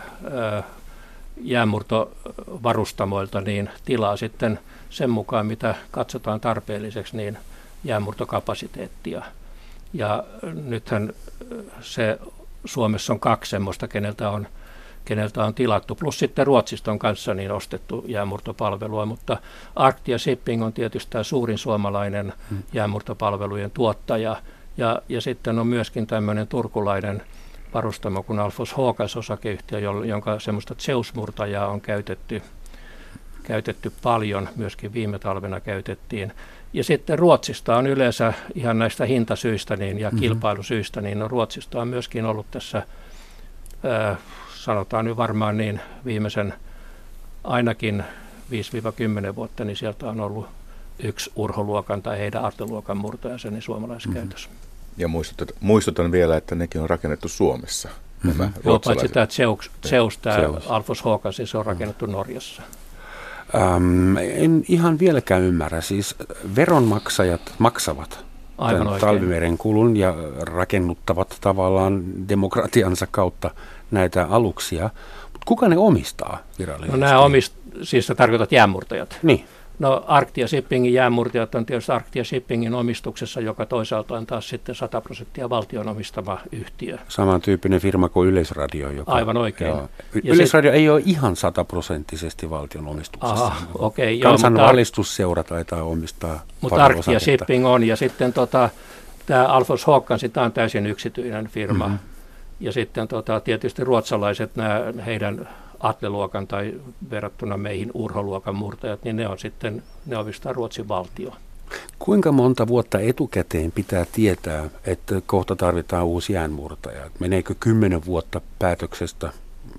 jäänmurtovarustamoilta, niin tilaa sitten sen mukaan, mitä katsotaan tarpeelliseksi, niin jäänmurtokapasiteettia. Ja nythän se Suomessa on 2 semmoista, keneltä on tilattu, plus sitten Ruotsista on kanssa niin ostettu jäänmurtopalvelua, mutta Arctia Shipping on tietysti tämä suurin suomalainen jäänmurtopalvelujen tuottaja, ja sitten on myöskin tämmöinen turkulainen varustamo kuin Alfons Håkas osakeyhtiö, jonka semmoista Zeus-murtajaa on käytetty paljon, myöskin viime talvena käytettiin. Ja sitten Ruotsista on yleensä ihan näistä hintasyistä ja kilpailusyistä, niin Ruotsista on myöskin ollut tässä, sanotaan nyt varmaan niin viimeisen ainakin 5-10 vuotta, niin sieltä on ollut 1 Urho-luokan tai heidän arteluokan murtajansa niin suomalaisessa käytössä. Ja muistutan vielä, että nekin on rakennettu Suomessa. Joo, paitsi tämä Zeus, tämä Alfons Håkas, se on rakennettu Norjassa. En ihan vieläkään ymmärrä. Siis veronmaksajat maksavat tämän talvimerenkulun ja rakennuttavat tavallaan demokratiansa kautta näitä aluksia. Mutta kuka ne omistaa virallisesti? No siis sä tarkoitat jäänmurtajat? Niin. No Arctia Shippingin jäänmurtajat on tietysti Arctia Shippingin omistuksessa, joka toisaalta on taas sitten 100% valtion omistama yhtiö. Samantyyppinen firma kuin Yleisradio. Aivan oikein. Yleisradio ei ole ihan 100% valtion omistuksessa. Aha, okei. Kansan valistusseura taitaa omistaa. Mutta Arctia Shipping on, ja sitten tämä Alfons Håkan, tämä on täysin yksityinen firma. Mm-hmm. Ja sitten tietysti ruotsalaiset, heidän Atle-luokan tai verrattuna meihin Urho-luokan murtajat, niin ne omistaa Ruotsin valtio. Kuinka monta vuotta etukäteen pitää tietää, että kohta tarvitaan uusi jäänmurtaja? Meneekö 10 vuotta päätöksestä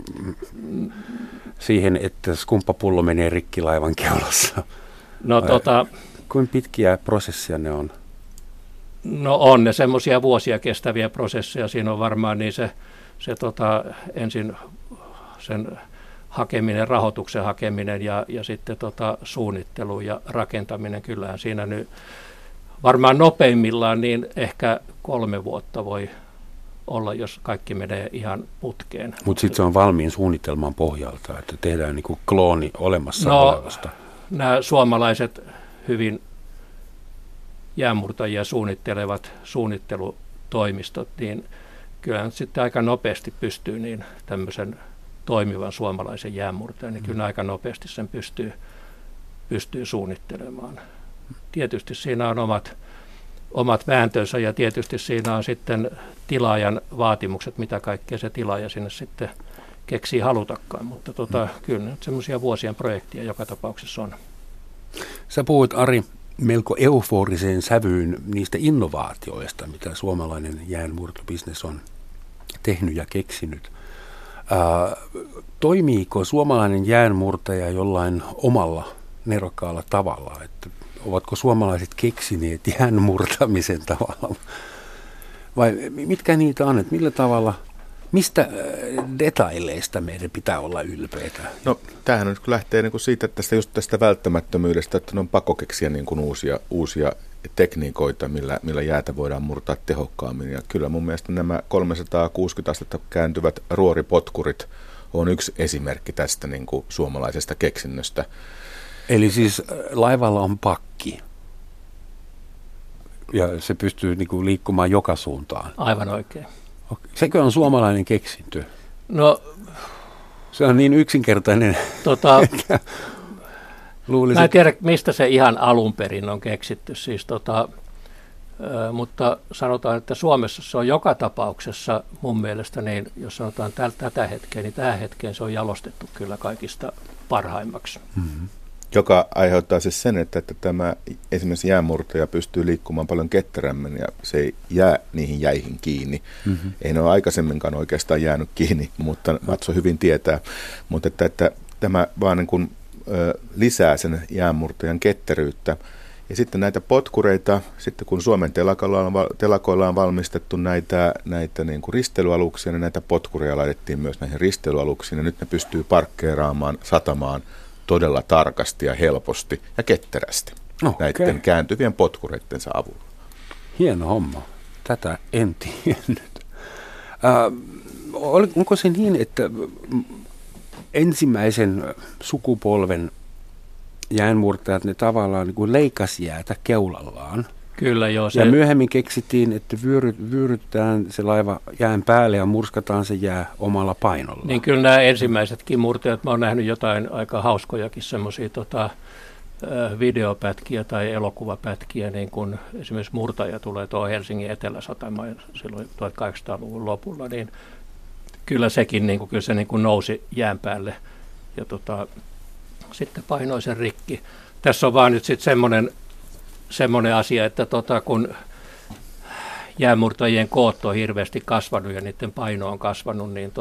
siihen, että skumppapullo menee rikki laivan keulassa? No, kuinka pitkiä prosessia ne on? No on ne semmoisia vuosia kestäviä prosesseja. Siinä on varmaan niin se ensin sen hakeminen, rahoituksen hakeminen ja sitten suunnittelu ja rakentaminen. Kyllähän siinä nyt varmaan nopeimmillaan niin ehkä 3 vuotta voi olla, jos kaikki menee ihan putkeen. Mutta sitten se on valmiin suunnitelman pohjalta, että tehdään niin kuin klooni olemassa olevasta. Nämä suomalaiset hyvin jäänmurtajia suunnittelevat suunnittelutoimistot, niin kyllähän sitten aika nopeasti pystyy niin tämmöisen toimivan suomalaisen jäänmurtajan, niin kyllä aika nopeasti sen pystyy suunnittelemaan. Tietysti siinä on omat vääntönsä ja tietysti siinä on sitten tilaajan vaatimukset, mitä kaikkea se tilaaja sinne sitten keksii halutakaan, mutta kyllä nyt semmoisia vuosien projekteja joka tapauksessa on. Sä puhuit, Ari, melko euforiseen sävyyn niistä innovaatioista, mitä suomalainen jäänmurtobisnes on tehnyt ja keksinyt. Toimiiko suomalainen jäänmurtaja jollain omalla nerokkaalla tavalla? Että ovatko suomalaiset keksineet jäänmurtamisen tavalla? Vai mitkä niitä on? Että millä tavalla, mistä detaileista meidän pitää olla ylpeitä? No tämähän on, kun lähtee niin kuin siitä, että tästä välttämättömyydestä, että on pakko keksiä niin kuin uusia tekniikoita, millä jäätä voidaan murtaa tehokkaammin. Ja kyllä mun mielestä nämä 360 astetta kääntyvät ruoripotkurit on yksi esimerkki tästä niin kuin suomalaisesta keksinnöstä. Eli siis laivalla on pakki ja se pystyy niin kuin liikkumaan joka suuntaan. Aivan oikein. Sekö on suomalainen keksintö? No, se on niin yksinkertainen. Mä en tiedä, mistä se ihan alun perin on keksitty, siis mutta sanotaan, että Suomessa se on joka tapauksessa mun mielestä, niin jos sanotaan tätä hetkeä, niin tähän hetkeen se on jalostettu kyllä kaikista parhaimmaksi. Mm-hmm. Joka aiheuttaa siis sen, että tämä esimerkiksi jäänmurtaja pystyy liikkumaan paljon ketterämmin ja se ei jää niihin jäihin kiinni. Mm-hmm. Ei ne ole aikaisemminkaan oikeastaan jäänyt kiinni, mutta Matso hyvin tietää. Mutta että tämä vaan niin kuin lisää sen jäänmurtajan ketteryyttä. Ja sitten näitä potkureita, sitten kun Suomen telakoilla on valmistettu näitä niin kuin risteilyaluksia, niin näitä potkureja laitettiin myös näihin risteilyaluksiin, ja nyt ne pystyy parkkeeraamaan satamaan todella tarkasti ja helposti ja ketterästi näiden kääntyvien potkureittensa avulla. Hieno homma. Tätä en tiennyt. Onko se niin, että ensimmäisen sukupolven jäänmurtajat, ne tavallaan niin kuin leikas jäätä keulallaan? Kyllä joo. Ja myöhemmin keksittiin, että vyörytetään se laiva jään päälle ja murskataan se jää omalla painolla. Niin kyllä nämä ensimmäisetkin murtajat, mä oon nähnyt jotain aika hauskojakin semmoisia videopätkiä tai elokuvapätkiä, niin kun esimerkiksi murtaja tulee tuo Helsingin Etelä-Satamaan silloin 1800-luvun lopulla, niin kyllä sekin kyllä se nousi jään päälle ja sitten painoi sen rikki. Tässä on vaan nyt sitten semmoinen asia, että kun jäänmurtajien koot on hirveästi kasvanut ja niiden paino on kasvanut, niin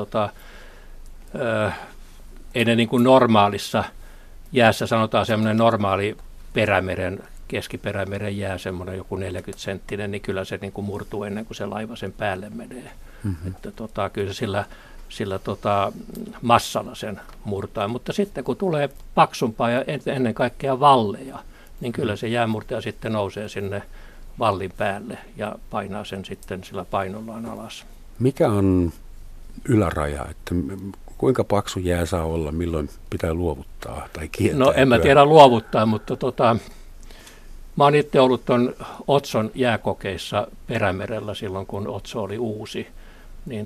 ei ne normaalissa jäässä, sanotaan semmoinen normaali keskiperämeren jää, semmoinen joku 40 senttinen, niin kyllä se murtuu ennen kuin se laiva sen päälle menee. Mm-hmm. Että kyllä se sillä massalla sen murtaa, mutta sitten kun tulee paksumpaa ja ennen kaikkea valleja, niin kyllä se jäänmurtaja sitten nousee sinne vallin päälle ja painaa sen sitten sillä painollaan alas. Mikä on yläraja, että kuinka paksu jää saa olla, milloin pitää luovuttaa tai kieltää? No en mä tiedä luovuttaa, mutta mä oon itse ollut tuon Otson jääkokeissa Perämerellä silloin, kun Otso oli uusi, niin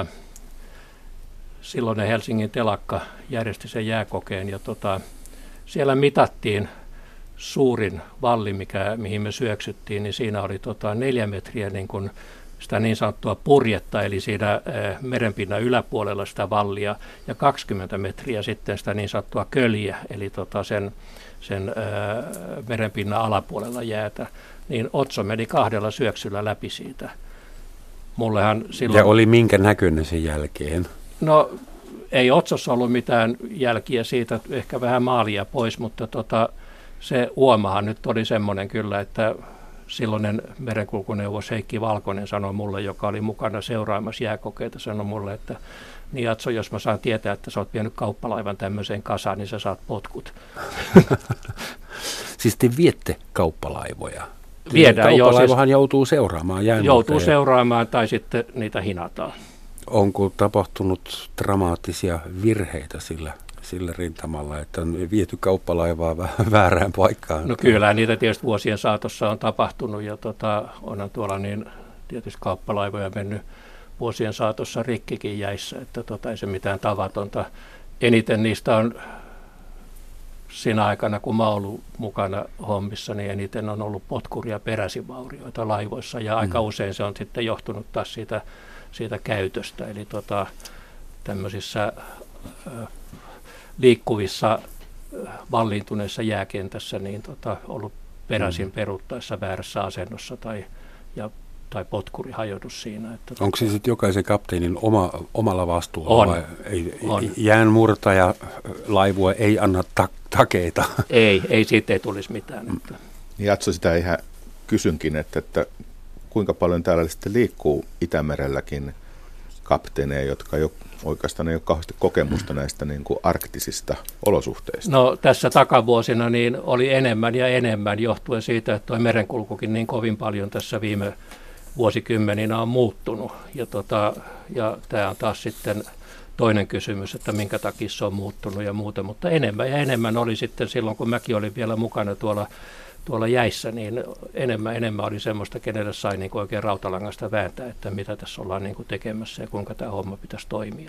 silloin Helsingin telakka järjesti sen jääkokeen ja siellä mitattiin suurin valli, mihin me syöksyttiin, niin siinä oli 4 metriä sitä niin sanottua purjetta, eli siinä merenpinnan yläpuolella sitä vallia, ja 20 metriä sitten sitä niin sanottua köljiä, eli sen merenpinnan alapuolella jäätä. Niin Otso meni 2 syöksyllä läpi siitä. Mullehan silloin... Ja oli minkä näköinen sen jälkeen? No ei Otsossa ollut mitään jälkiä siitä, ehkä vähän maalia pois, mutta se uomahan nyt oli semmoinen kyllä, että silloinen merenkulkuneuvos Heikki Valkonen sanoi mulle, joka oli mukana seuraamassa jääkokeita, sanoi mulle, että niin Atso, jos mä saan tietää, että sä oot vienyt kauppalaivan tämmöiseen kasaan, niin sä saat potkut. Siis te viette kauppalaivoja? Viedään, kauppalaivahan joutuu seuraamaan jäänmurtajia. Joutuu seuraamaan tai sitten niitä hinataan. Onko tapahtunut dramaattisia virheitä sillä rintamalla, että on viety kauppalaivaa väärään paikkaan? No kyllä, niitä tietysti vuosien saatossa on tapahtunut ja onhan tuolla niin tietysti kauppalaivoja mennyt vuosien saatossa rikkikin jäissä, että ei se mitään tavatonta. Eniten niistä on siinä aikana, kun mä oon ollut mukana hommissa, niin eniten on ollut potkuri- ja peräsivaurioita laivoissa, ja aika usein se on sitten johtunut taas siitä käytöstä, eli tämmöisissä liikkuvissa valliintuneissa jääkentässä niin ollut peräisin peruttaessa väärässä asennossa tai potkuri hajonnut siinä. Että onko se sitten jokaisen kapteenin omalla vastuulla? On. Vai jäänmurtaja laivue ei anna takeita? Ei siitä ei tulisi mitään. Että. Jatso sitä ihan kysynkin, että kuinka paljon täällä sitten liikkuu Itämerelläkin kapteeneja, jotka oikeastaan ei ole kauheasti kokemusta näistä niin kuin arktisista olosuhteista? No tässä takavuosina niin oli enemmän ja enemmän johtuen siitä, että tuo merenkulkukin niin kovin paljon tässä viime vuosikymmeninä on muuttunut. Ja tämä on taas sitten toinen kysymys, että minkä takia se on muuttunut ja muuta, mutta enemmän ja enemmän oli sitten silloin, kun mäkin olin vielä mukana tuolla jäissä, niin enemmän oli semmoista, kenelle sai niin kuin oikein rautalangasta vääntää, että mitä tässä ollaan niin kuin tekemässä ja kuinka tämä homma pitäisi toimia.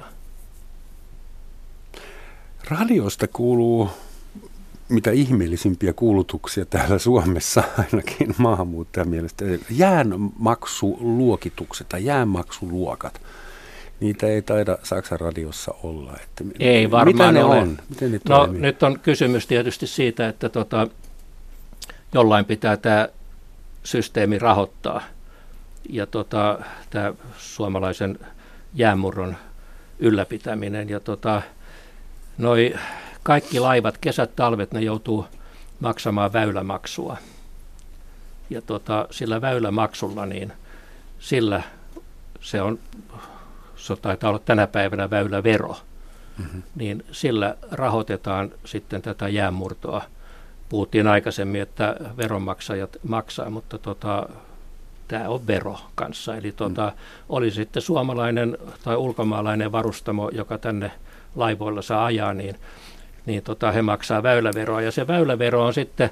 Radiosta kuuluu mitä ihmeellisimpiä kuulutuksia täällä Suomessa, ainakin maahanmuuttajan mielestä. Jäänmaksuluokitukset tai jäänmaksuluokat. Niitä ei taida Saksan radiossa olla. Että ei varmaan mitä ne ole. on? Miten ne no toimii? nyt on kysymys tietysti siitä, että jollain pitää tämä systeemi rahoittaa. Ja tämä suomalaisen jäänmurron ylläpitäminen. Ja noi kaikki laivat, kesät, talvet, ne joutuu maksamaan väylämaksua. Ja sillä väylämaksulla, niin sillä se taitaa olla tänä päivänä väylävero, niin sillä rahoitetaan sitten tätä jäänmurtoa. Puhuttiin aikaisemmin, että veronmaksajat maksaa, mutta tämä on vero kanssa. Eli oli sitten suomalainen tai ulkomaalainen varustamo, joka tänne laivoilla saa ajaa, niin he maksaa väyläveroa. Ja se väylävero on sitten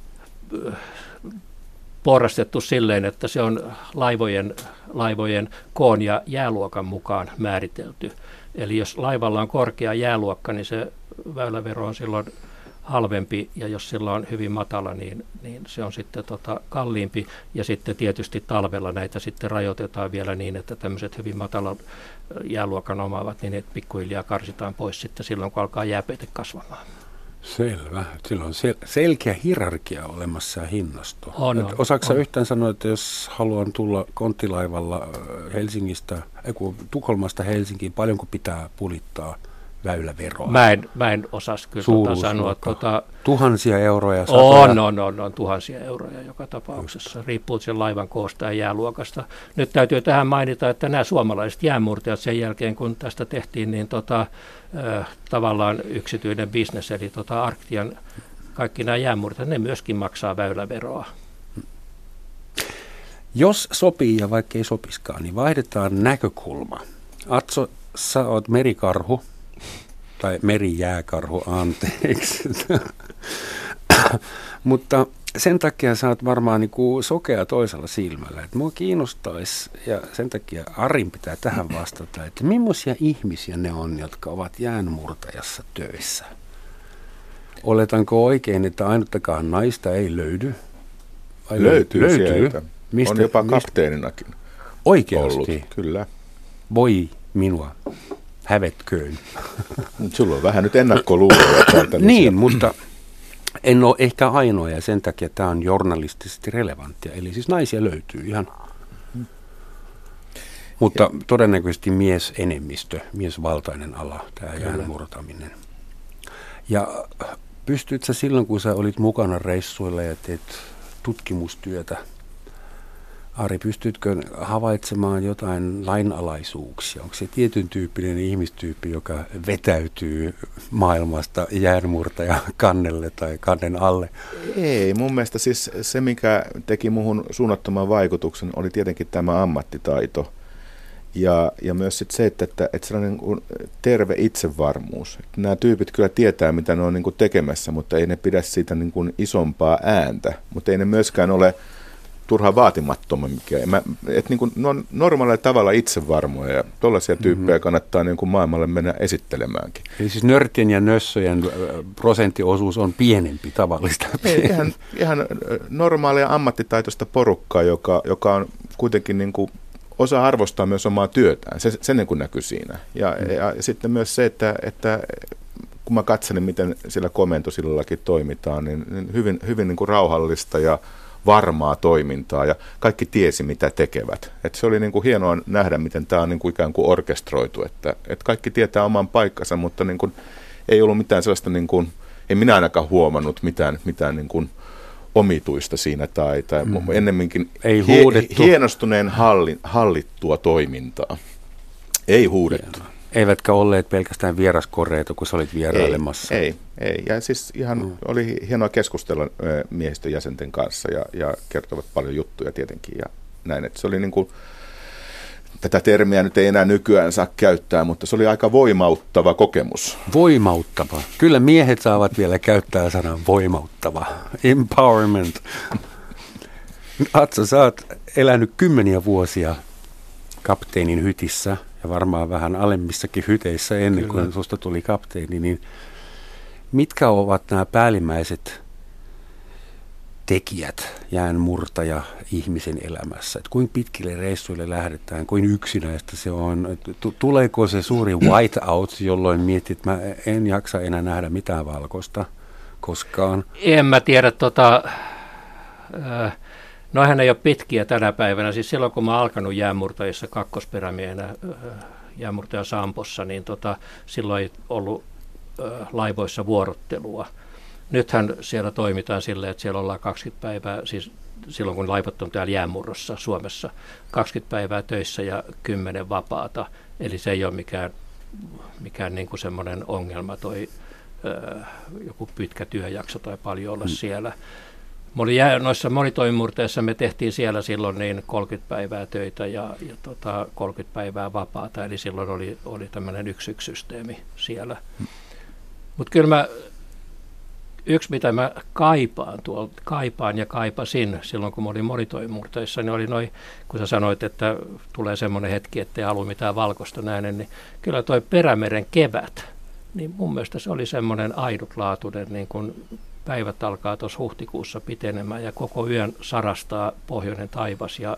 porrastettu silleen, että se on laivojen koon ja jääluokan mukaan määritelty. Eli jos laivalla on korkea jääluokka, niin se väylävero on silloin halvempi, ja jos sillä on hyvin matala, niin se on sitten kalliimpi. Ja sitten tietysti talvella näitä sitten rajoitetaan vielä niin, että tämmöiset hyvin matalan jääluokan omaavat, niin ne pikkuhiljaa karsitaan pois sitten silloin, kun alkaa jääpeite kasvamaan. Selvä. Sillä on selkeä hierarkia olemassa ja hinnasto. On. Yhtään sanoa, että jos haluan tulla konttilaivalla Tukholmasta Helsinkiin, paljonko pitää pulittaa väyläveroa? Mä en osaisi kyllä sanoa. Tuhansia euroja? On tuhansia euroja joka tapauksessa. Riippuu sen laivan koosta ja jääluokasta. Nyt täytyy tähän mainita, että nämä suomalaiset jäänmurtajat sen jälkeen, kun tästä tehtiin, niin tavallaan yksityinen bisnes, eli Arctian kaikki nämä jäänmurtajat, ne myöskin maksaa väyläveroa. Jos sopii ja vaikka ei sopiskaan, niin vaihdetaan näkökulma. Atso, sä oot merikarhu. Tai merijääkarhu, anteeksi. Mutta sen takia sä oot varmaan niinku sokea toisella silmällä. Et mua kiinnostaisi, ja sen takia Arin pitää tähän vastata, että millaisia ihmisiä ne on, jotka ovat jäänmurtajassa töissä? Oletanko oikein, että ainuttakaan naista ei löydy? Löytyy sieltä. On jopa kapteeninakin. Oikeasti? Ollut, kyllä. Voi minua. Hävetköön. Sulla on vähän nyt ennakkoluuloja. Niin, mutta en ole ehkä ainoa, ja sen takia tämä on journalistisesti relevanttia. Eli siis naisia löytyy ihan. Mutta todennäköisesti miesenemmistö, miesvaltainen ala, tämä jäänmurtaminen. Ja pystytkö silloin, kun sä olit mukana reissuilla ja teet tutkimustyötä, Ari, pystytkö havaitsemaan jotain lainalaisuuksia? Onko se tietyn tyyppinen ihmistyyppi, joka vetäytyy maailmasta jäänmurtaja kannelle tai kannen alle? Ei, mun mielestä siis se, mikä teki muhun suunnattoman vaikutuksen, oli tietenkin tämä ammattitaito. Ja myös sit se, että sellainen terve itsevarmuus. Että nämä tyypit kyllä tietää, mitä ne on niin kuin tekemässä, mutta ei ne pidä siitä niin kuin isompaa ääntä. Mutta ei ne myöskään ole turhaan vaatimattomampia. Että niin kuin, ne on normaalilla tavalla itsevarmoja ja tuollaisia tyyppejä kannattaa niin kuin maailmalle mennä esittelemäänkin. Eli siis nörttien ja nössöjen prosenttiosuus on pienempi tavallista. Ihan normaalia ammattitaitoista porukkaa, joka on kuitenkin niin kuin osaa arvostaa myös omaa työtään. Se niin kuin näkyy siinä. Ja sitten myös se, että kun mä katselin, miten siellä komentosillallakin toimitaan, niin hyvin niin kuin rauhallista ja varmaa toimintaa ja kaikki tiesi, mitä tekevät. Et se oli niin kuin hienoa nähdä, miten tämä on niin kuin ikään kuin orkestroitu, että kaikki tietää oman paikkansa, mutta niin kuin ei ollut mitään sellaista, niin kuin, ei minä ainakaan huomannut mitään niin kuin omituista siinä tai ennemminkin hienostuneen hallittua toimintaa. Ei huudettu. Eivätkä olleet pelkästään vieraskoreita, kun sä olit vierailemassa. Ei. Ja siis ihan oli hienoa keskustella miehistön jäsenten kanssa ja kertovat paljon juttuja tietenkin ja näin. Että se oli niin kuin, tätä termiä nyt ei enää nykyään saa käyttää, mutta se oli aika voimauttava kokemus. Voimauttava. Kyllä miehet saavat vielä käyttää sanan voimauttava. Empowerment. Atso, sä oot elänyt 10 vuosia kapteenin hytissä ja varmaan vähän alemmissakin hyteissä ennen kuin susta tuli kapteeni, niin mitkä ovat nämä päällimmäiset tekijät, jäänmurtaja ihmisen elämässä? Et kuinka pitkille reissuille lähdetään, kuin yksinäistä se on? Tuleeko se suuri whiteout, jolloin mietit, että mä en jaksa enää nähdä mitään valkoista koskaan? En mä tiedä, noihän ei ole pitkiä tänä päivänä. Siis silloin kun mä oon alkanut jäänmurtajissa kakkosperämiehenä jäänmurtaja Sampossa, niin silloin ei ollut laivoissa vuorottelua. Nythän siellä toimitaan silleen, että siellä ollaan 20 päivää, siis silloin kun laivat on täällä jäänmurrossa Suomessa, 20 päivää töissä ja 10 vapaata. Eli se ei ole mikään niin kuin semmoinen ongelma, joku pitkä työjakso tai paljon olla siellä. Noissa monitoimimurteissa me tehtiin siellä silloin niin 30 päivää töitä ja 30 päivää vapaata, eli silloin oli tämmöinen yksi systeemi siellä. Mutta kyllä yksi mitä mä kaipasin silloin kun mä olin monitoimimurteissa, niin oli kun sä sanoit, että tulee semmoinen hetki, että ei halua mitään valkoista näin, niin kyllä toi Perämeren kevät, niin mun mielestä se oli semmoinen ainutlaatuinen niin kun päivät alkaa tuossa huhtikuussa pitenemään ja koko yön sarastaa pohjoinen taivas ja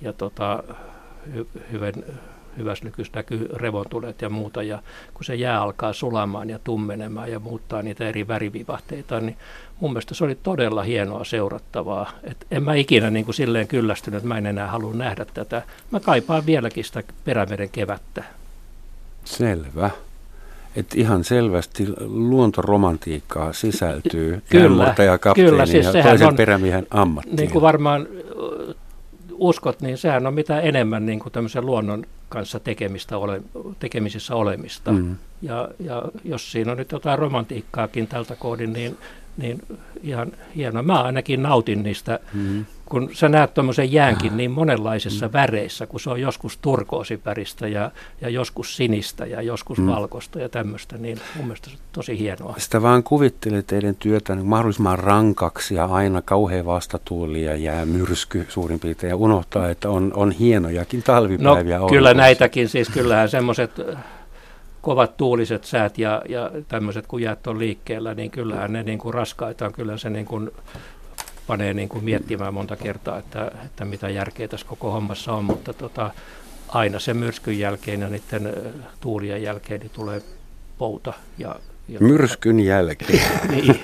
hyvässä nykyistä näkyy revontulet ja muuta. Ja kun se jää alkaa sulamaan ja tummenemaan ja muuttaa niitä eri värivivahteita, niin mun mielestä se oli todella hienoa seurattavaa. Et en mä ikinä niin kuin silleen kyllästynyt, että mä en enää halua nähdä tätä. Mä kaipaan vieläkin sitä Perämeren kevättä. Selvä. Että ihan selvästi luontoromantiikkaa sisältyy jäänmurtajakapteenin siis ja toisen perämiehen ammattiin. Niin kuin varmaan uskot, niin sehän on mitä enemmän niin kuin tämmöisen luonnon kanssa tekemisissä olemista. Ja jos siinä on nyt jotain romantiikkaakin tältä kohdin, niin ihan hienoa. Mä ainakin nautin niistä, kun sä näet tuommoisen jäänkin niin monenlaisissa väreissä, kun se on joskus turkoosiväristä ja joskus sinistä ja joskus valkoista ja tämmöistä, niin mun mielestä se on tosi hienoa. Sitä vaan kuvittelee teidän työtä niin mahdollisimman rankaksi ja aina kauhean vastatuuli ja jää myrsky suurin piirtein ja unohtaa, että on hienojakin talvipäiviä. No kyllä näitäkin, siis kyllähän semmoiset kovat tuuliset säät ja tämmöiset, kun jäät on liikkeellä, niin kyllähän ne niin kuin raskaita on, kyllä se niin kuin panee niin kuin miettimään monta kertaa, että mitä järkeä tässä koko hommassa on, mutta aina sen myrskyn jälkeen ja niiden tuulien jälkeen niin tulee pouta. Myrskyn jälkeen. Niin.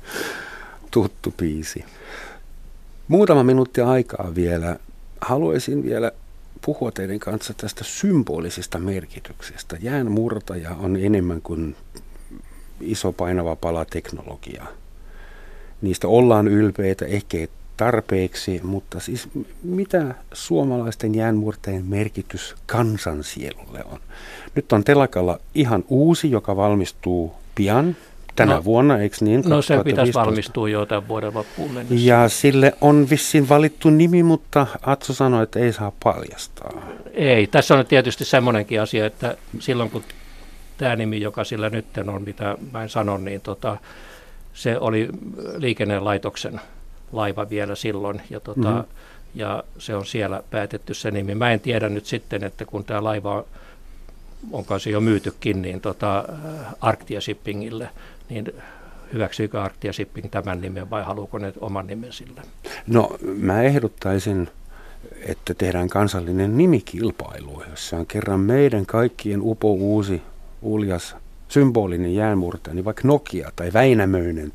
Tuttu biisi. Muutama minuutti aikaa vielä. Haluaisin vielä puhua teidän kanssa tästä symbolisesta merkityksestä. Jäänmurtaja on enemmän kuin iso painava pala teknologiaa. Niistä ollaan ylpeitä, ehkä tarpeeksi, mutta siis mitä suomalaisten jäänmurtajien merkitys kansansielulle on? Nyt on telakalla ihan uusi, joka valmistuu pian tänä vuonna, eikö niin? No se pitäisi valmistua jo tämän vuoden loppuun mennessä. Ja sille on vissiin valittu nimi, mutta Atso sanoi, että ei saa paljastaa. Ei, tässä on tietysti semmoinenkin asia, että silloin kun tämä nimi, joka sillä nyt on, mitä mä en sano, niin se oli liikennelaitoksen laiva vielä silloin. ja se on siellä päätetty se nimi. Mä en tiedä nyt sitten, että kun tämä laiva onko se jo myytykin, niin Arctia Shippingille, niin hyväksyykö Arctia Shipping tämän nimen vai haluuko ne oman nimen sille? No mä ehdottaisin, että tehdään kansallinen nimikilpailu, jossa on kerran meidän kaikkien uusi, uljas, symbolinen jäänmurtaja, niin vaikka Nokia tai Väinämöinen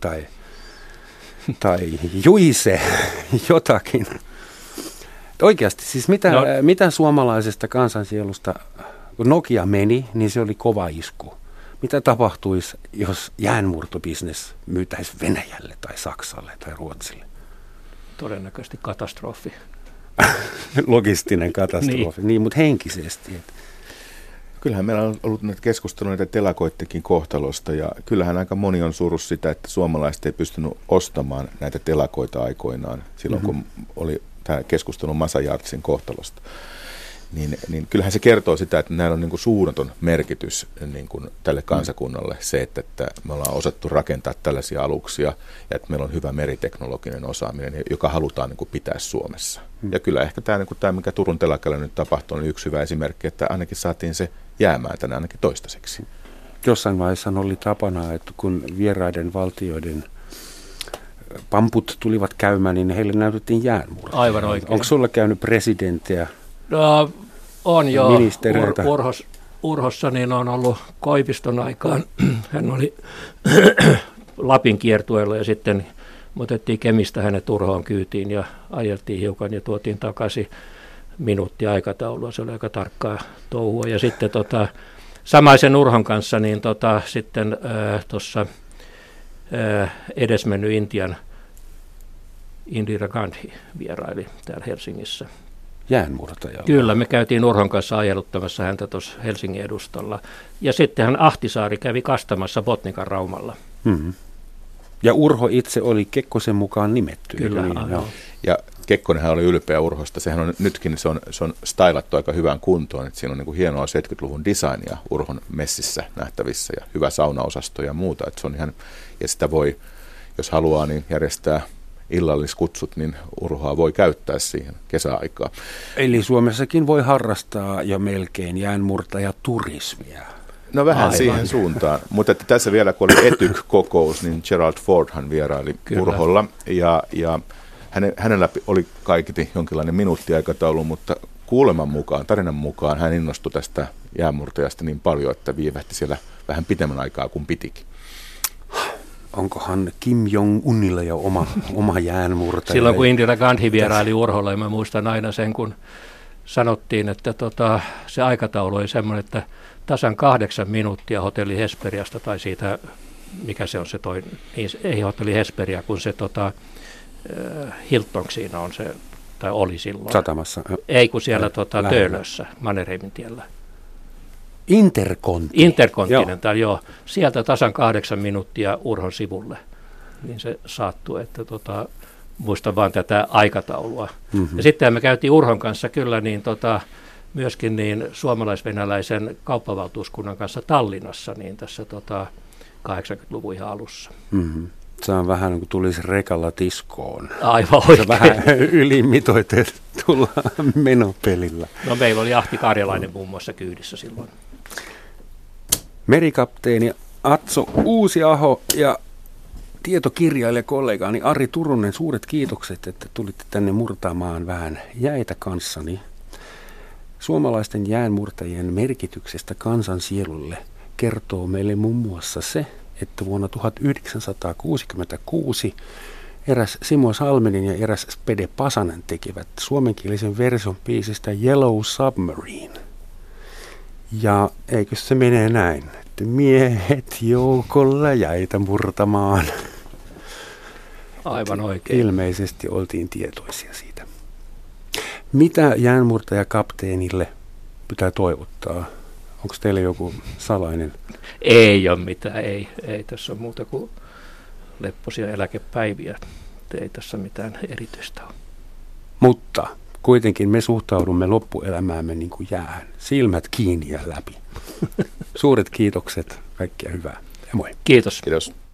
tai Juise, jotakin. Oikeasti, siis mitä suomalaisesta kansansielusta, kun Nokia meni, niin se oli kova isku. Mitä tapahtuisi, jos jäänmurtobisnes myytäisi Venäjälle tai Saksalle tai Ruotsille? Todennäköisesti katastrofi. Logistinen katastrofi, niin mutta henkisesti. Kyllähän meillä on ollut näitä keskusteluja näitä telakoittekin kohtalosta, ja kyllähän aika moni on surus sitä, että suomalaiset ei pystynyt ostamaan näitä telakoita aikoinaan, silloin kun oli tämä keskustelu Masa Yartsin kohtalosta. Niin kyllähän se kertoo sitä, että näillä on niin kuin suunnaton merkitys niin kuin tälle kansakunnalle se, että me ollaan osattu rakentaa tällaisia aluksia ja että meillä on hyvä meriteknologinen osaaminen, joka halutaan niin kuin pitää Suomessa. Ja kyllä ehkä tämä, niin kuin tämä mikä Turun telakalla nyt tapahtui, on yksi hyvä esimerkki, että ainakin saatiin se jäämään tänne ainakin toistaiseksi. Jossain vaiheessa oli tapana, että kun vieraiden valtioiden pamput tulivat käymään, niin heille näytettiin jäänmurtaa. Aivan oikein. Onko sulla käynyt presidenttejä? No, on jo. Ministereitä. Urhossa niin on ollut Koiviston aikaan. Hän oli Lapin kiertueella ja sitten otettiin Kemistä hänet Urhoon kyytiin ja ajeltiin hiukan ja tuotiin takaisin minuuttiaikataulua. Se oli aika tarkkaa touhua. Ja sitten samaisen Urhon kanssa niin sitten tuossa edesmennyt Intian Indira Gandhi vieraili täällä Helsingissä. Jäänmurtajalla. Kyllä, me käytiin Urhon kanssa ajeluttamassa häntä tuossa Helsingin edustalla. Ja sitten hän Ahtisaari kävi kastamassa Botnikan Raumalla. Mm-hmm. Ja Urho itse oli Kekkosen mukaan nimetty. Kyllä. Niin, ja Kekkonenhan oli ylpeä Urhosta. Sehän on nytkin se on stylattu aika hyvään kuntoon. Että siinä on niin kuin hienoa 70-luvun designia Urhon messissä nähtävissä ja hyvä saunaosasto ja muuta. Että se on ihan, ja sitä voi, jos haluaa, niin järjestää illalliskutsut, niin Urhoa voi käyttää siihen kesäaikaa. Eli Suomessakin voi harrastaa jo melkein jäänmurtajaturismia. No vähän siihen suuntaan, mutta että tässä vielä kun oli ETYK-kokous, niin Gerald Fordhan vieraili Urholla ja hänellä oli kaiketi jonkinlainen minuuttiaikataulu, mutta kuuleman mukaan, tarinan mukaan hän innostui tästä jäänmurtajasta niin paljon, että viivähti siellä vähän pitemmän aikaa kuin pitikin. Onkohan Kim Jong-unilla jo oma jäänmurtaja? Silloin kun Indira Gandhi vieraili Urholla, ja mä muistan aina sen, kun sanottiin, että se aikataulu oli semmoinen, että tasan 8 minuuttia hotelli Hesperiasta, tai siitä, mikä se on se ei hotelli Hesperia, kun se Hilton siinä on se, tai oli silloin. Satamassa. Ei, kun siellä Töölössä, Mannerheimin tiellä. Intercontinental, joo. Sieltä tasan 8 minuuttia Urhon sivulle, niin se sattui, että muistan vaan tätä aikataulua. Mm-hmm. Ja sitten me käytiin Urhon kanssa kyllä niin myöskin niin suomalais-venäläisen kauppavaltuuskunnan kanssa Tallinnassa niin tässä 80-luvun ihan alussa. Mm-hmm. Se on vähän niin kuin tulisi rekalla tiskoon. Aivan oikein. Se vähän ylimitoitettulla menopelillä. No meillä oli Ahti Karjalainen muun muassa kyydissä silloin. Merikapteeni Atso Uusiaho ja tietokirjailija kollegaani Ari Turunen, suuret kiitokset, että tulitte tänne murtaamaan vähän jäitä kanssani. Suomalaisten jäänmurtajien merkityksestä kansansielulle kertoo meille muun muassa se, että vuonna 1966 eräs Simo Salminen ja eräs Spede Pasanen tekivät suomenkielisen version biisistä Yellow Submarine. Ja eikö se mene näin, että miehet joukolla jäitä murtamaan. Aivan oikein. Ilmeisesti oltiin tietoisia siitä. Mitä jäänmurtajakapteenille pitää toivottaa? Onko teillä joku salainen? Ei ole mitään, ei tässä ole muuta kuin leppoisia eläkepäiviä. Ei tässä mitään erityistä ole. Mutta kuitenkin me suhtaudumme loppuelämäämme niin kuin jäähän. Silmät kiinni ja läpi. Suuret kiitokset, kaikkea hyvää ja moi. Kiitos. Kiitos.